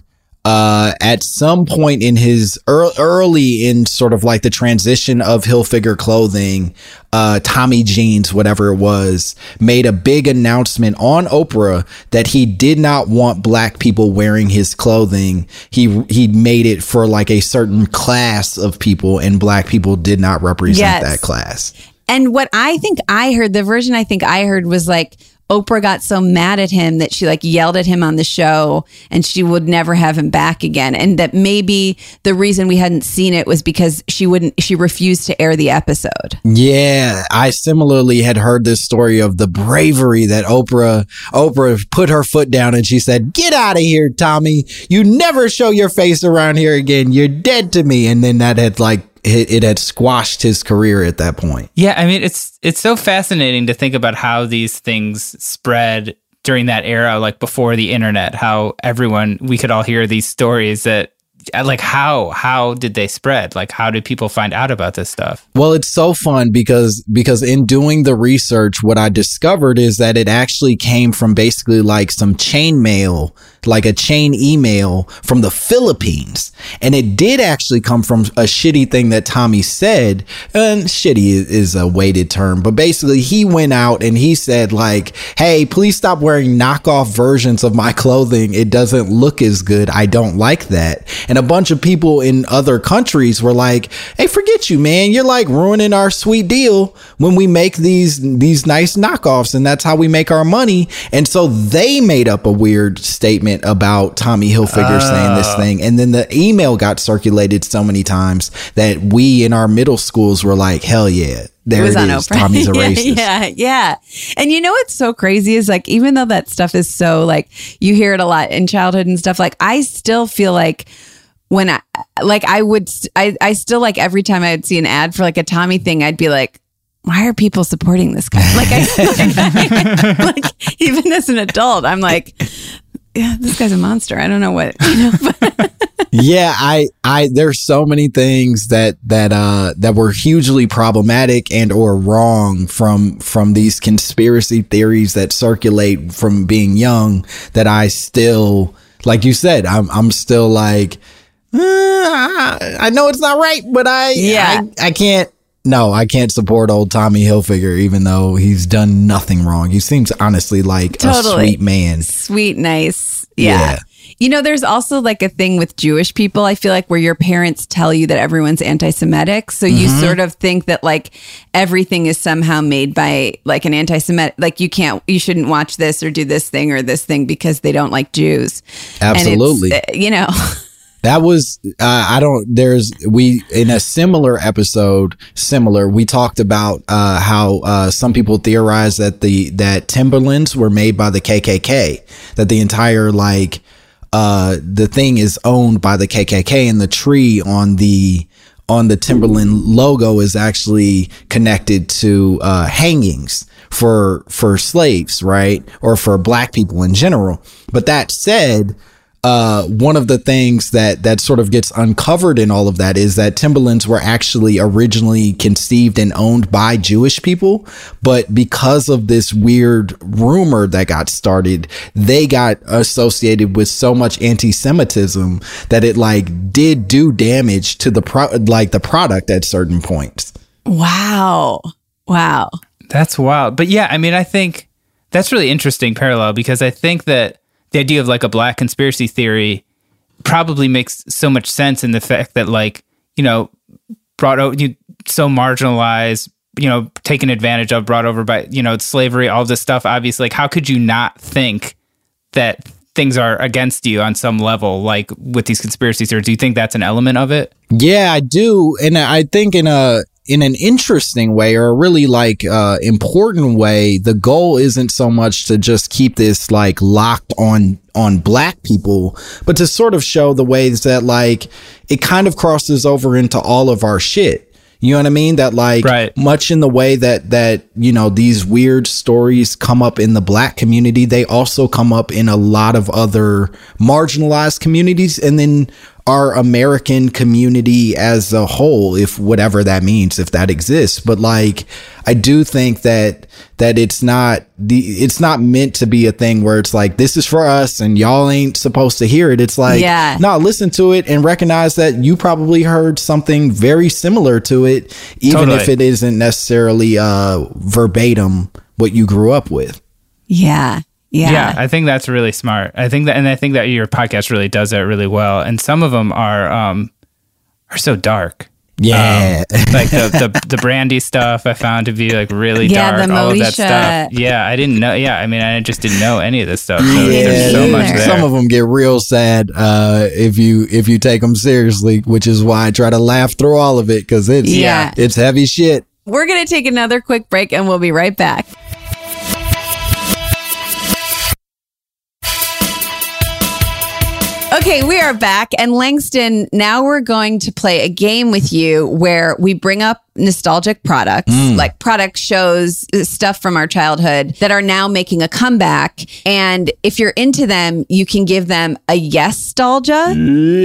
at some point in his early in sort of like the transition of Hilfiger clothing, Tommy Jeans, whatever it was, made a big announcement on Oprah that he did not want black people wearing his clothing. He made it for like a certain class of people, and black people did not represent that class. And what I think I heard, the version I think I heard was like, Oprah got so mad at him that she like yelled at him on the show, and she would never have him back again. And that maybe the reason we hadn't seen it was because she refused to air the episode. Yeah. I similarly had heard this story of the bravery that Oprah put her foot down, and she said, "Get out of here, Tommy. You never show your face around here again. You're dead to me." And then that had like, it had squashed his career at that point. Yeah, I mean, it's so fascinating to think about how these things spread during that era, like before the internet, how we could all hear these stories that, like, how did they spread? Like, how did people find out about this stuff? Well, it's so fun because in doing the research, what I discovered is that it actually came from basically like some chain mail, like a chain email from the Philippines. And it did actually come from a shitty thing that Tommy said. And shitty is a weighted term, but basically he went out and he said like, "Hey, please stop wearing knockoff versions of my clothing. It doesn't look as good. I don't like that." And a bunch of people in other countries were like, "Hey, forget you, man. You're like ruining our sweet deal when we make these nice knockoffs, and that's how we make our money." And so they made up a weird statement about Tommy Hilfiger saying this thing. And then the email got circulated so many times that we in our middle schools were like, hell yeah. There it is. Oprah. Tommy's a racist. Yeah. And you know what's so crazy is like, even though that stuff is so like, you hear it a lot in childhood and stuff, like I still feel like when I still like every time I would see an ad for like a Tommy thing, I'd be like, why are people supporting this guy? Like even as an adult, I'm like, yeah, this guy's a monster. I don't know what, Yeah, I there's so many things that were hugely problematic and or wrong from these conspiracy theories that circulate from being young, that I still, like you said, I'm still like, I know it's not right, but I can't. No, I can't support old Tommy Hilfiger, even though he's done nothing wrong. He seems honestly like a sweet man. Sweet, nice. Yeah. You know, there's also like a thing with Jewish people, I feel like, where your parents tell you that everyone's anti-Semitic. So you sort of think that like everything is somehow made by like an anti-Semitic, like you shouldn't watch this or do this thing or this thing because they don't like Jews. Absolutely. And it's, you know. That was, in a similar episode, we talked about how some people theorize that Timberlands were made by the KKK, that the entire, like, the thing is owned by the KKK, and the tree on the Timberland logo is actually connected to hangings for slaves, right? Or for black people in general. But that said, one of the things that sort of gets uncovered in all of that is that Timberlands were actually originally conceived and owned by Jewish people, but because of this weird rumor that got started, they got associated with so much anti-Semitism that it like did do damage to the product at certain points. Wow. That's wild. But yeah, I mean, I think that's really interesting parallel, because I think that the idea of like a black conspiracy theory probably makes so much sense in the fact that, like, you know, brought out, so marginalized, you know, taken advantage of, brought over by, you know, slavery, all this stuff. Obviously, like, how could you not think that things are against you on some level, like with these conspiracy theories? Do you think that's an element of it? Yeah, I do. And I think in an interesting way, or a really like important way, the goal isn't so much to just keep this like locked on black people, but to sort of show the ways that like it kind of crosses over into all of our shit. You know what I mean? That like much in the way that, you know, these weird stories come up in the black community, they also come up in a lot of other marginalized communities, and then our American community as a whole, if whatever that means, if that exists. But like, I do think that it's not meant to be a thing where it's like, this is for us and y'all ain't supposed to hear it. It's like, no, listen to it and recognize that you probably heard something very similar to it, even if it isn't necessarily verbatim what you grew up with. Yeah, I think that's really smart. I think that your podcast really does that really well. And some of them are so dark. Yeah, like the Brandy stuff I found to be like really dark. The all of Moesha. that stuff. Yeah, I didn't know. Yeah, I mean, I just didn't know any of this stuff. So there's so much there. Some of them get real sad if you take them seriously, which is why I try to laugh through all of it, because it's heavy shit. We're gonna take another quick break and we'll be right back. Okay, we are back. And Langston, now we're going to play a game with you where we bring up nostalgic products, like product shows, stuff from our childhood that are now making a comeback. And if you're into them, you can give them a yes-stalgia.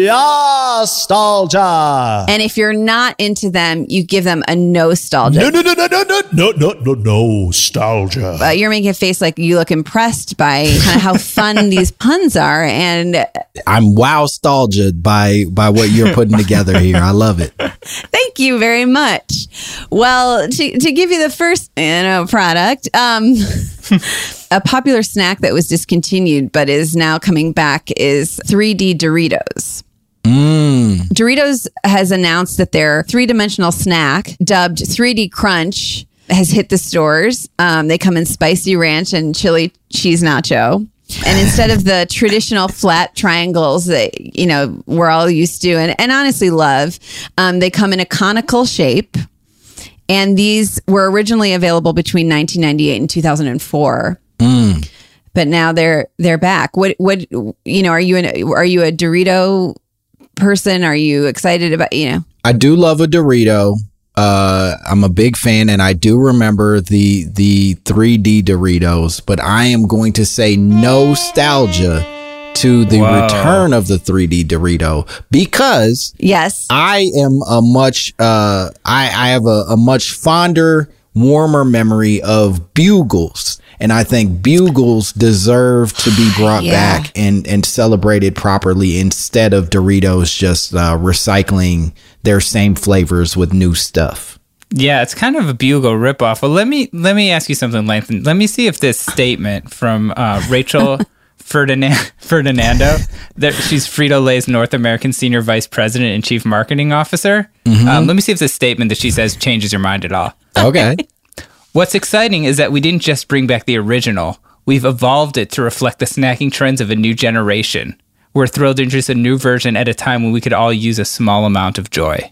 Nostalgia. And if you're not into them, you give them a no-stalgia. No, nostalgia. You're making a face like you look impressed by kind of how fun these puns are. And I'm wow-stalgia by what you're putting together here. I love it. Thank you very much. Well, to give you the first product, a popular snack that was discontinued but is now coming back is 3D Doritos. Doritos has announced that their three-dimensional snack, dubbed 3D Crunch, has hit the stores. They come in spicy ranch and chili cheese nacho. And instead of the traditional flat triangles that, you know, we're all used to and honestly love, they come in a conical shape. And these were originally available between 1998 and 2004. But now they're back. What you know, are you a Dorito person? Are you excited about, you know? I do love a Dorito. I'm a big fan, and I do remember the 3D Doritos, but I am going to say nostalgia to the return of the 3D Dorito, because I am I have a much fonder, warmer memory of Bugles. And I think Bugles deserve to be brought back and celebrated properly, instead of Doritos just recycling their same flavors with new stuff. Yeah, it's kind of a Bugle ripoff. Well, let me ask you something, Langston. Let me see if this statement from Rachel Ferdinando. She's Frito-Lay's North American Senior Vice President and Chief Marketing Officer. Let me see if this statement that she says changes your mind at all. Okay. What's exciting is that we didn't just bring back the original. We've evolved it to reflect the snacking trends of a new generation. We're thrilled to introduce a new version at a time when we could all use a small amount of joy.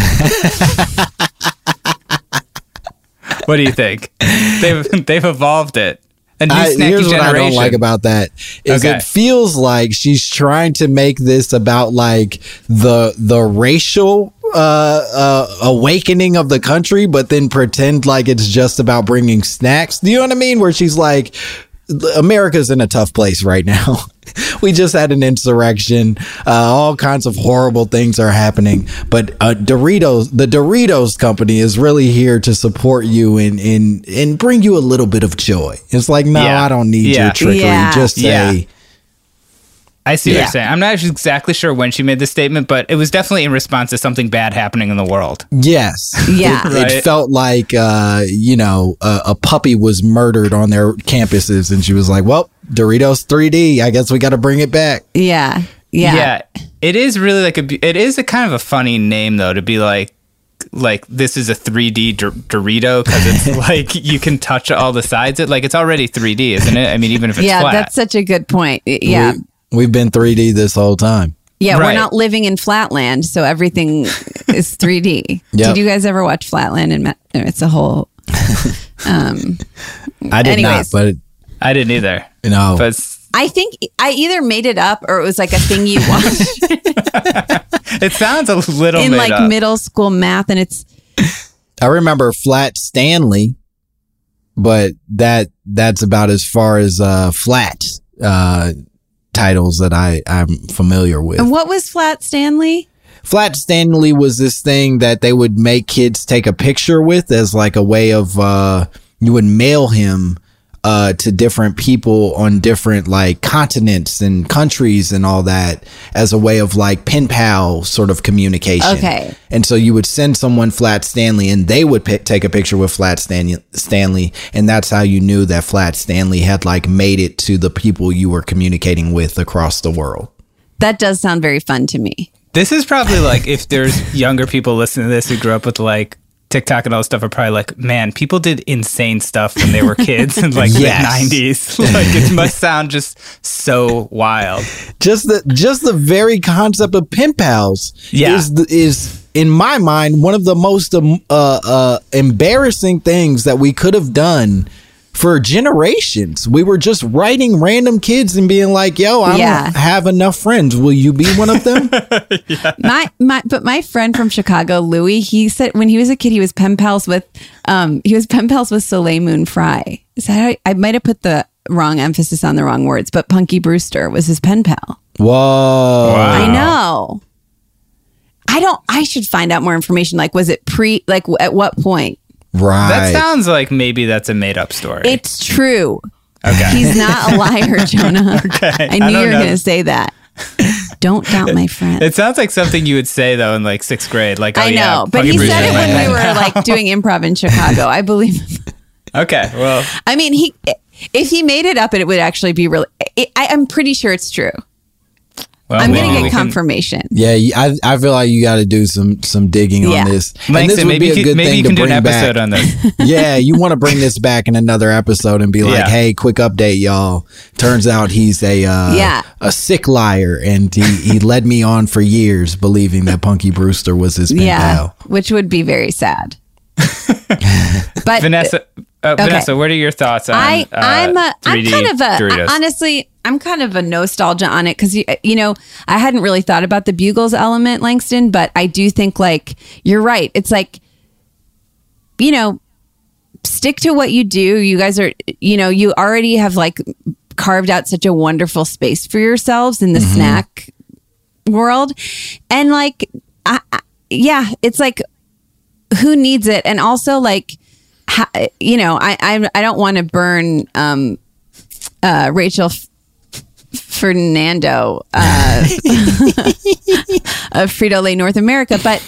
What do you think? They've evolved it. A new snacking here's what generation. I don't like about that is Okay. it feels like she's trying to make this about like the racial awakening of the country, but then pretend like it's just about bringing snacks. Do you know what I mean? Where she's like, America's in a tough place right now. We just had an insurrection. All kinds of horrible things are happening. But the Doritos company is really here to support you and bring you a little bit of joy. It's like, no, Yeah. I don't need Yeah. your trickery. Yeah. Just say, I see what Yeah. you're saying. I'm not exactly sure when she made this statement, but it was definitely in response to something bad happening in the world. yes. Yeah. It Right. felt like, a puppy was murdered on their campuses. And she was like, well, Doritos 3D. I guess we got to bring it back. Yeah. Yeah. It is really like it is a kind of a funny name though, to be like this is a 3D Dorito, because it's like you can touch all the sides. It's already 3D, isn't it? I mean, even if it's Yeah, flat. that's such a good point. Yeah. We've been 3D this whole time. Yeah, Right. we're not living in Flatland, so everything is 3D. Yep. Did you guys ever watch Flatland? And it's a whole. I did Anyways. not, but I didn't either. no. But I think I either made it up or it was like a thing you watched it sounds a little in made like up. middle school math, and it's I remember Flat Stanley, but that's about as far as flat titles that I'm familiar with. and what was Flat Stanley? Flat Stanley was this thing that they would make kids take a picture with as like a way of you would mail him to different people on different like continents and countries and all that as a way of like pen pal sort of communication. Okay. And so you would send someone Flat Stanley and they would take a picture with Flat Stanley. And that's how you knew that Flat Stanley had like made it to the people you were communicating with across the world. That does sound very fun to me. This is probably like, if there's younger people listening to this who grew up with like TikTok and all this stuff, are probably like, man, people did insane stuff when they were kids in like Yes. the 90s. Like it must sound just so wild. Just the very concept of pen pals Yeah. is in my mind one of the most embarrassing things that we could have done for generations. We were just writing random kids and being like, yo, I Yeah. don't have enough friends. Will you be one of them? My friend from Chicago, Louis, he said when he was a kid, he was pen pals with Soleil Moon Frye. Is that I might have put the wrong emphasis on the wrong words, but Punky Brewster was his pen pal. Whoa. I know. I should find out more information. Like, was it at what point? Right. That sounds like maybe that's a made up story. It's true. Okay. He's not a liar, Jonah. Okay. I knew you don't were know. going to say that. Don't doubt my friend. It sounds like something you would say though in like 6th grade. Like, oh, I know, yeah, but he Punky said it Brewster. when we were like doing improv in Chicago. I believe him. Okay, well, I mean, if he made it up, it would actually be really. I'm pretty sure it's true. I'm maybe going to we get can- confirmation. Yeah, I feel like you got to do some digging Yeah. on this. And this Langston, would maybe be a you good can, maybe thing you to can do an bring episode back. on this. Yeah, you want to bring this back in another episode and be like, Yeah. hey, quick update, y'all. Turns out he's a sick liar, and he led me on for years believing that Punky Brewster was his pen Yeah, pal. which would be very sad. But Vanessa, what are your thoughts on I'm 3D kind of Doritos? honestly, I'm kind of a nostalgia on it because I hadn't really thought about the Bugles element, Langston, but I do think like you're right. It's like, stick to what you do. You guys are, you already have like carved out such a wonderful space for yourselves in the snack world, and like, it's like, who needs it? And also like, I don't want to burn Rachel Ferdinando of Frito-Lay North America, but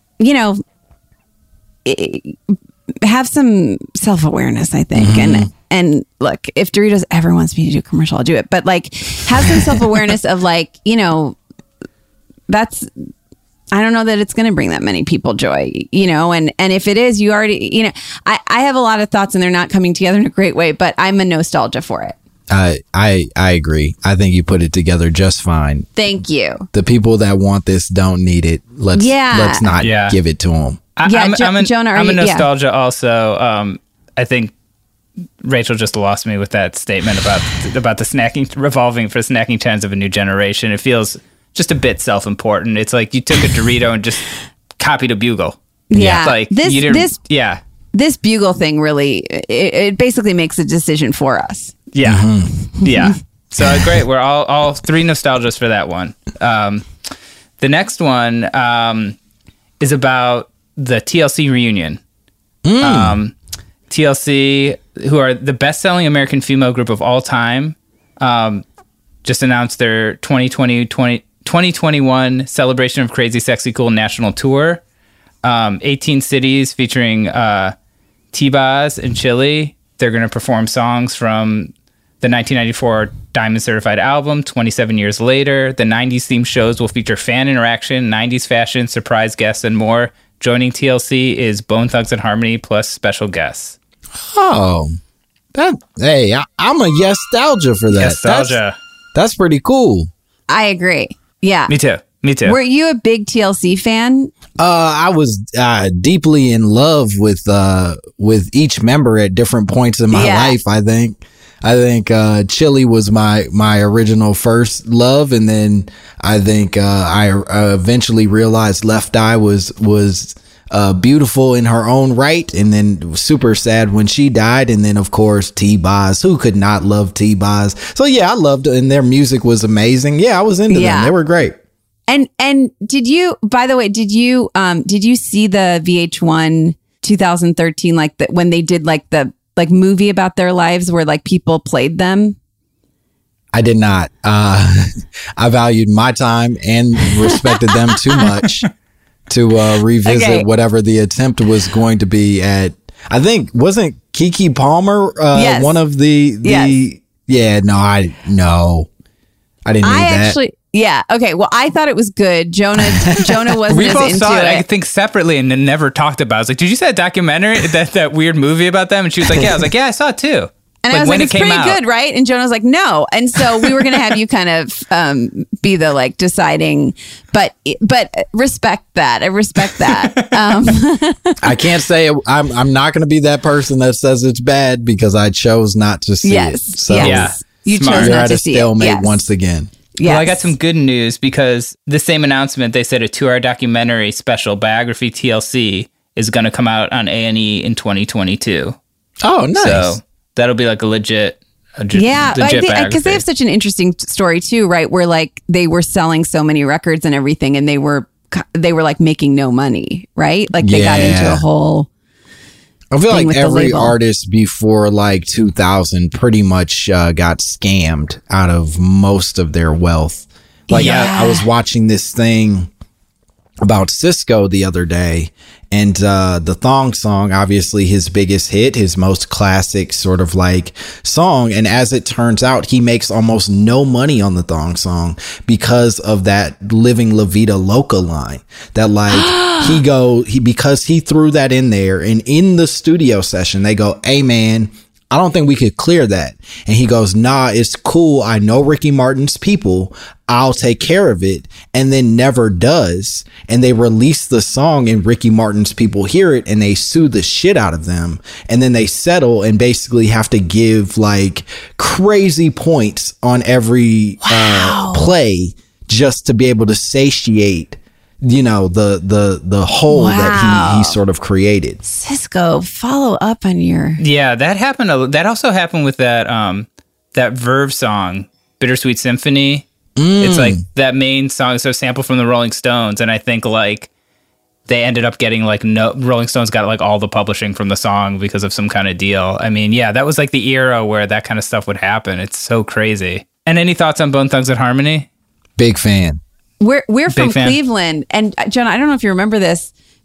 have some self-awareness, I think, and look, if Doritos ever wants me to do a commercial, I'll do it. But like, have some self-awareness of like, you know, that's, I don't know that it's going to bring that many people joy, you know, and if it is, you already, you know, I have a lot of thoughts and they're not coming together in a great way, but I'm a nostalgia for it. I agree. I think you put it together just fine. Thank you. The people that want this don't need it. Let's not give it to them. I'm a nostalgia yeah. also. I think Rachel just lost me with that statement about the snacking revolving for snacking trends of a new generation. It feels just a bit self-important. It's like you took a Dorito and just copied a Bugle. Yeah, like this Bugle thing really it basically makes a decision for us. Yeah, yeah. So great. We're all three nostalgias for that one. The next one is about the TLC reunion. TLC, who are the best-selling American female group of all time, just announced their 2021 Celebration of Crazy Sexy Cool national tour. 18 cities featuring T-Boz and Chili. They're going to perform songs from the 1994 Diamond Certified album, 27 years later. The 90s themed shows will feature fan interaction, 90s fashion, surprise guests, and more. Joining TLC is Bone Thugs and Harmony plus special guests. Oh, I'm a nostalgia for that. Nostalgia. That's pretty cool. I agree. Yeah. Me too. Were you a big TLC fan? I was deeply in love with each member at different points in my life. I think Chili was my original first love, and then I think I eventually realized Left Eye was beautiful in her own right, and then super sad when she died. And then of course T-Boz, who could not love T-Boz? So yeah, I loved it, and their music was amazing. Yeah, I was into them. They were great. And did you, by the way, did you see the VH1 2013 like that when they did like the movie about their lives where like people played them? I did not. I valued my time and respected them too much to revisit whatever the attempt was going to be at. I think wasn't Keke Palmer one of the Yeah, no, I didn't need that. Actually, yeah. Okay. Well, I thought it was good. Jonah wasn't we as both into saw it, it. I think, separately and never talked about it. I was like, did you see that documentary, that weird movie about them? And she was like, yeah. I was like, yeah, I saw it too. And I was like, it's pretty good, right? And Jonah was like, no. And so we were going to have you kind of be the like deciding, but respect that. I respect that. I can't say I'm not going to be that person that says it's bad because I chose not to see it. So you chose not to see it. Stalemate once again. Yes. Well, I got some good news because the same announcement, they said a 2-hour documentary special, Biography TLC, is going to come out on A&E in 2022. Oh, nice. So that'll be like a legit biography. Because they have such an interesting story too, right? Where like they were selling so many records and everything, and they were like making no money, right? Like they got into a whole. I feel like every artist before like 2000 pretty much got scammed out of most of their wealth. Like I was watching this thing about Cisco the other day, and the Thong Song, obviously his biggest hit, his most classic sort of like song. And as it turns out, he makes almost no money on the Thong Song because of that Living La Vida Loca line that like because he threw that in there, and in the studio session, they go, hey man, I don't think we could clear that. And he goes, nah, it's cool. I know Ricky Martin's people. I'll take care of it. And then never does. And they release the song and Ricky Martin's people hear it and they sue the shit out of them. And then they settle and basically have to give like crazy points on every play just to be able to satiate, you know, the hole that he sort of created. Cisco, follow up on your... Yeah, that happened. That also happened with that Verve song, Bittersweet Symphony. It's like that main song is a sample from the Rolling Stones, and I think like they ended up getting like Rolling Stones got like all the publishing from the song because of some kind of deal. I mean, yeah, that was like the era where that kind of stuff would happen. It's so crazy. And any thoughts on Bone Thugs and Harmony? Big fan. We're from Cleveland, and Jonah, I don't know if you remember this,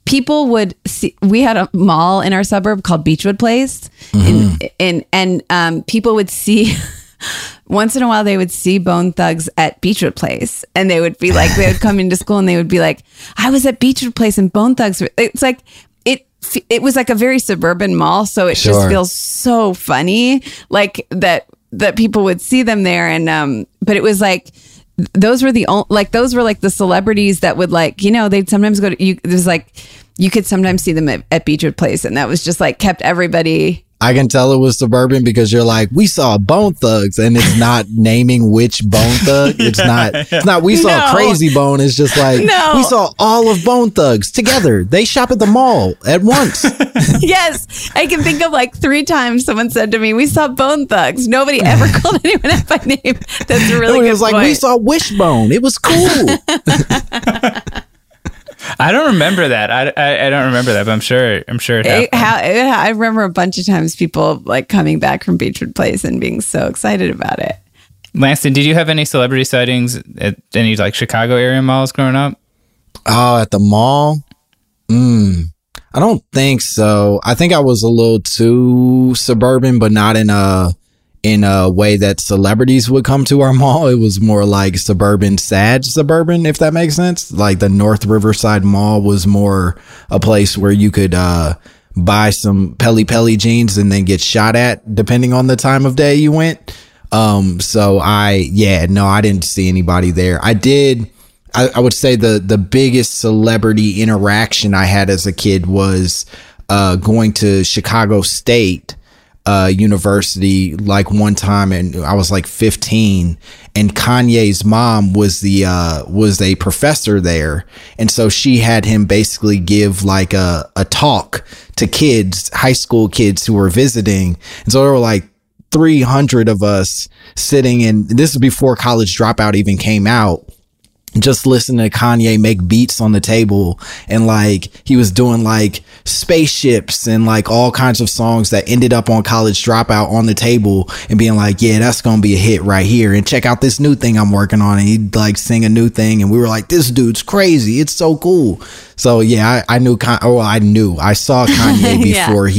people would see, we had a mall in our suburb called Beechwood Place, and people would see, once in a while they would see Bone Thugs at Beechwood Place, and they would be like, they would come into school and they would be like, I was at Beechwood Place and Bone Thugs. It's like, it was like a very suburban mall, so it just feels so funny, like that people would see them there, and but it was like, those were like the celebrities that would, like, you know, they'd sometimes go to you. There's like, you could sometimes see them at Beechwood Place, and that was just like kept everybody. I can tell it was suburban because you're like, we saw Bone Thugs, and it's not naming which Bone Thug. It's not. We saw Crazy Bone. It's just like, we saw all of Bone Thugs together. They shop at the mall at once. Yes, I can think of like 3 times someone said to me, "We saw Bone Thugs." Nobody ever called anyone out by name. That's a really good. It was like, we saw Wishbone. It was cool. I don't remember that. I don't remember that, but I'm sure it happened. I remember a bunch of times people like coming back from Beechwood Place and being so excited about it. Lanston, did you have any celebrity sightings at any like Chicago area malls growing up? Oh, at the mall? I don't think so. I think I was a little too suburban, but not in a way that celebrities would come to our mall. It was more like sad suburban, if that makes sense. Like the North Riverside Mall was more a place where you could buy some Pelly jeans and then get shot at depending on the time of day you went. So I didn't see anybody there. I would say the biggest celebrity interaction I had as a kid was going to Chicago State University like one time, and I was like 15, and Kanye's mom was a professor there, and so she had him basically give like a talk to kids, high school kids who were visiting, and so there were like 300 of us sitting in. This is before College Dropout even came out. Just listening to Kanye make beats on the table, and like he was doing like spaceships and like all kinds of songs that ended up on College Dropout on the table, and being like, yeah, that's gonna be a hit right here, and check out this new thing I'm working on, and he'd like sing a new thing, and we were like, this dude's crazy, it's so cool. So yeah, I saw Kanye before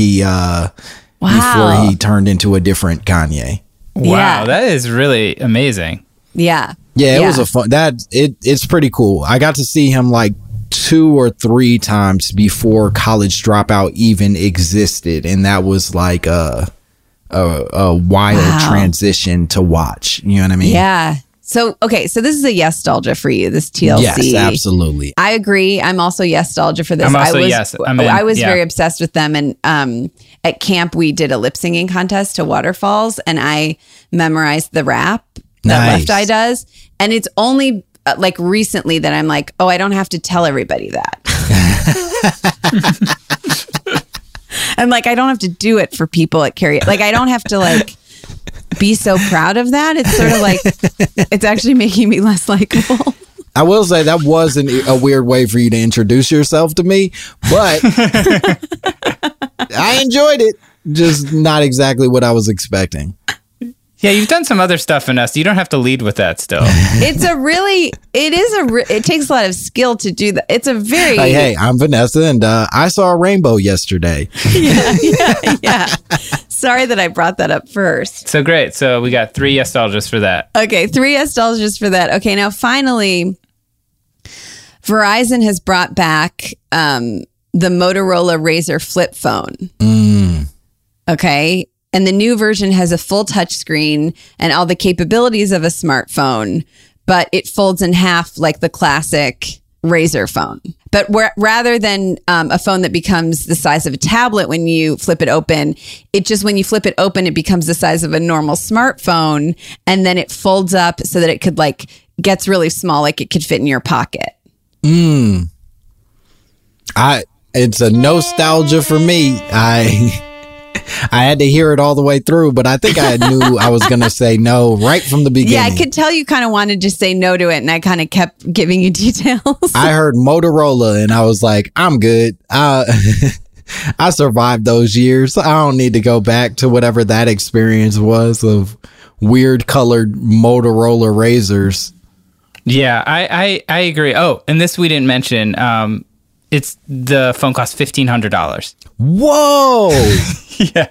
before he turned into a different Kanye. Wow, that is really amazing. Yeah. Yeah, it was a fun. It's pretty cool. I got to see him like 2 or 3 times before College Dropout even existed, and that was like a wild transition to watch. You know what I mean? Yeah. So this is a yes-talgia for you. This TLC. Yes, absolutely. I agree. I'm also yes-talgia for this. I'm also yes. I was very obsessed with them, and at camp we did a lip singing contest to Waterfalls, and I memorized the rap that Left Eye does. And it's only like recently that I'm like, oh, I don't have to tell everybody that. And like, I don't have to do it for people at karaoke. Like, I don't have to like be so proud of that. It's sort of like, it's actually making me less likable. I will say that wasn't a weird way for you to introduce yourself to me, but I enjoyed it. Just not exactly what I was expecting. Yeah, you've done some other stuff in us. You don't have to lead with that still. It takes a lot of skill to do that. It's a very... Hey, I'm Vanessa, and I saw a rainbow yesterday. Yeah. Sorry that I brought that up first. So great. So we got 3 yes-talgias for that. Okay, 3 yes-talgias for that. Okay, now finally, Verizon has brought back the Motorola Razr flip phone. Okay. And the new version has a full touchscreen and all the capabilities of a smartphone, but it folds in half like the classic Razr phone. But rather than a phone that becomes the size of a tablet when you flip it open, when you flip it open, it becomes the size of a normal smartphone, and then it folds up so that it could like gets really small, like it could fit in your pocket. It's a nostalgia for me. I had to hear it all the way through, but I think I knew I was going to say no right from the beginning. Yeah, I could tell you kind of wanted to say no to it, and I kind of kept giving you details. I heard Motorola, and I was like, I'm good. I survived those years. I don't need to go back to whatever that experience was of weird colored Motorola Razrs. Yeah, I agree. Oh, and this we didn't mention. the phone cost $1,500. Whoa. Yeah.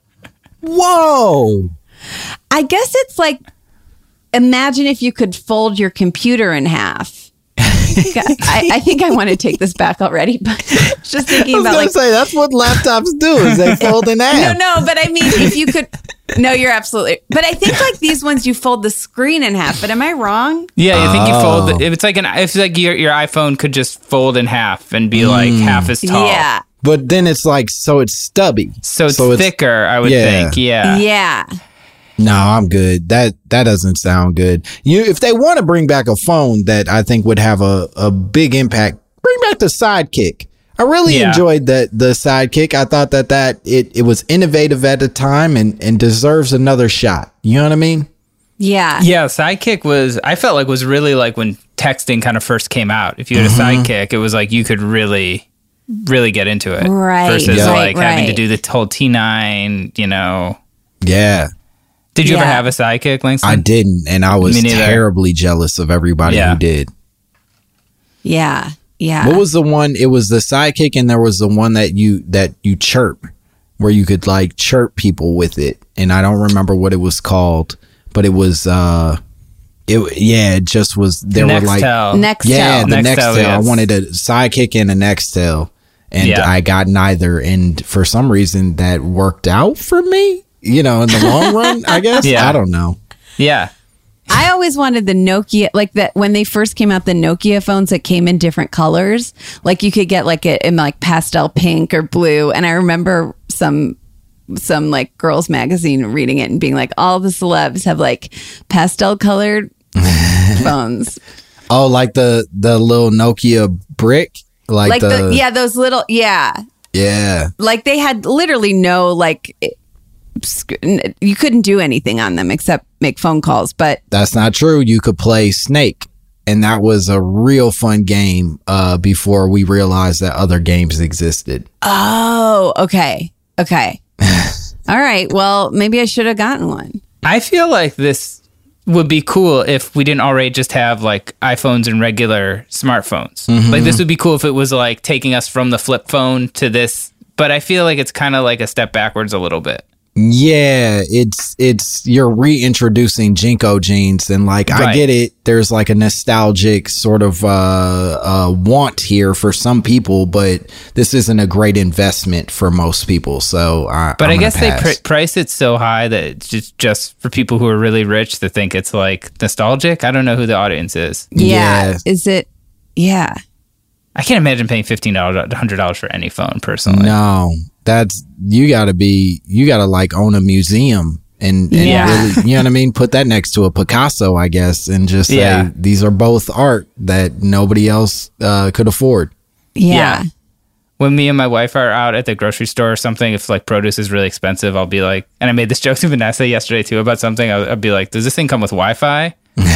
Whoa. I guess it's like, imagine if you could fold your computer in half. I think I want to take this back already, but just thinking I was about gonna say that's what laptops do is they fold in half. No, but I mean, if you could, no, you're absolutely. But I think like these ones, you fold the screen in half. But am I wrong? Yeah, I think you fold. It's like your iPhone could just fold in half and be like half as tall. Yeah. But then it's like, so it's stubby. So it's thicker, I would think. Yeah. Yeah. No, I'm good. That doesn't sound good. If they want to bring back a phone that I think would have a big impact, bring back the Sidekick. I really enjoyed the Sidekick. I thought that it was innovative at the time and deserves another shot. You know what I mean? Yeah. Yeah, Sidekick was really like when texting kind of first came out. If you had a Sidekick, it was like you could really, really get into it. Right. Versus having to do the whole T9, Yeah. Did you ever have a Sidekick, Langston? I didn't, and I was terribly jealous of everybody who did. Yeah. Yeah. What was the one? It was the Sidekick, and there was the one that you chirp, where you could like chirp people with it, and I don't remember what it was called, but it was it just was there Nextel. were like Nextel. Yeah, the Nextel. Yes. I wanted a Sidekick and a Nextel, and I got neither, and for some reason that worked out for me. In the long run, I guess. I don't know. Yeah. I always wanted the Nokia, like that when they first came out, the Nokia phones that came in different colors. Like you could get like it in like pastel pink or blue. And I remember some like girls magazine reading it and being like, all the celebs have like pastel colored phones. Oh, like the little Nokia brick, like those little yeah. Like they had literally no like. You couldn't do anything on them except make phone calls, but that's not true. You could play Snake, and that was a real fun game before we realized that other games existed. Oh, okay. All right. Well, maybe I should have gotten one. I feel like this would be cool if we didn't already just have like iPhones and regular smartphones. Like this would be cool if it was like taking us from the flip phone to this, but I feel like it's kind of like a step backwards a little bit. Yeah, it's you're reintroducing Jinko jeans, and like I get it. There's like a nostalgic sort of want here for some people, but this isn't a great investment for most people. So, I guess they price it so high that it's just for people who are really rich to think it's like nostalgic. I don't know who the audience is. Yeah. Is it? Yeah. I can't imagine paying $1,500, $100 for any phone personally. No. You gotta like own a museum and really, you know what I mean? Put that next to a Picasso, I guess, and just say these are both art that nobody else could afford. Yeah. When me and my wife are out at the grocery store or something, if like produce is really expensive, I'll be like, and I made this joke to Vanessa yesterday too about something. I'll be like, does this thing come with Wi-Fi?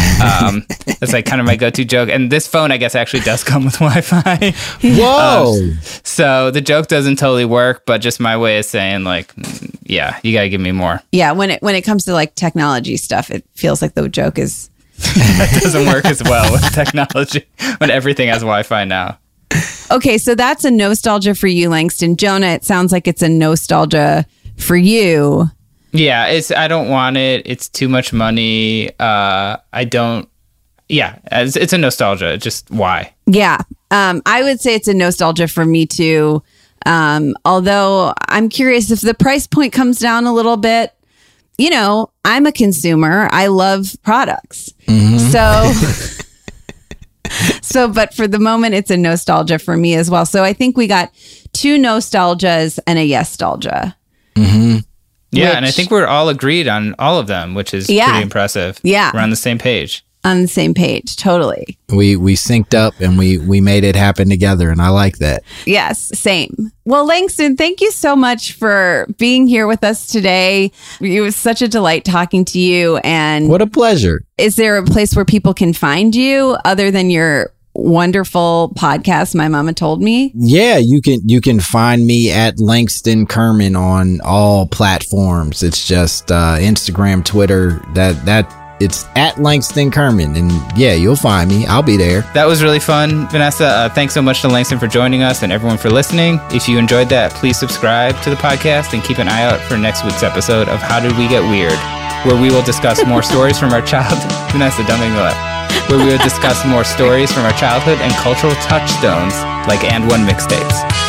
That's like kind of my go-to joke. And this phone, I guess, actually does come with Wi-Fi. Whoa! So the joke doesn't totally work, but just my way of saying like, yeah, you gotta give me more. Yeah, when it comes to like technology stuff, it feels like the joke is that doesn't work as well with technology when everything has Wi-Fi now. Okay, so that's a nostalgia for you, Langston. Jonah, it sounds like it's a nostalgia for you. Yeah, I don't want it. It's too much money. I don't. Yeah, it's a nostalgia. Just why? Yeah, I would say it's a nostalgia for me too. Although I'm curious if the price point comes down a little bit. I'm a consumer. I love products. But for the moment, it's a nostalgia for me as well. So I think we got 2 nostalgias and a yes-talgia. Yeah, and I think we're all agreed on all of them, which is pretty impressive. Yeah. We're on the same page. On the same page, totally. We synced up and we made it happen together, and I like that. Yes, same. Well, Langston, thank you so much for being here with us today. It was such a delight talking to you. And what a pleasure. Is there a place where people can find you other than your wonderful podcast, My Mama Told Me? Yeah, you can find me at Langston Kerman on all platforms. It's just Instagram, Twitter. That It's at Langston Kerman. And yeah, you'll find me. I'll be there. That was really fun, Vanessa. Thanks so much to Langston for joining us and everyone for listening. If you enjoyed that, please subscribe to the podcast and keep an eye out for next week's episode of How Did We Get Weird, where we will discuss more stories from our childhood. Vanessa, don't make me laugh. Where we will discuss more stories from our childhood and cultural touchstones like And One mixtapes.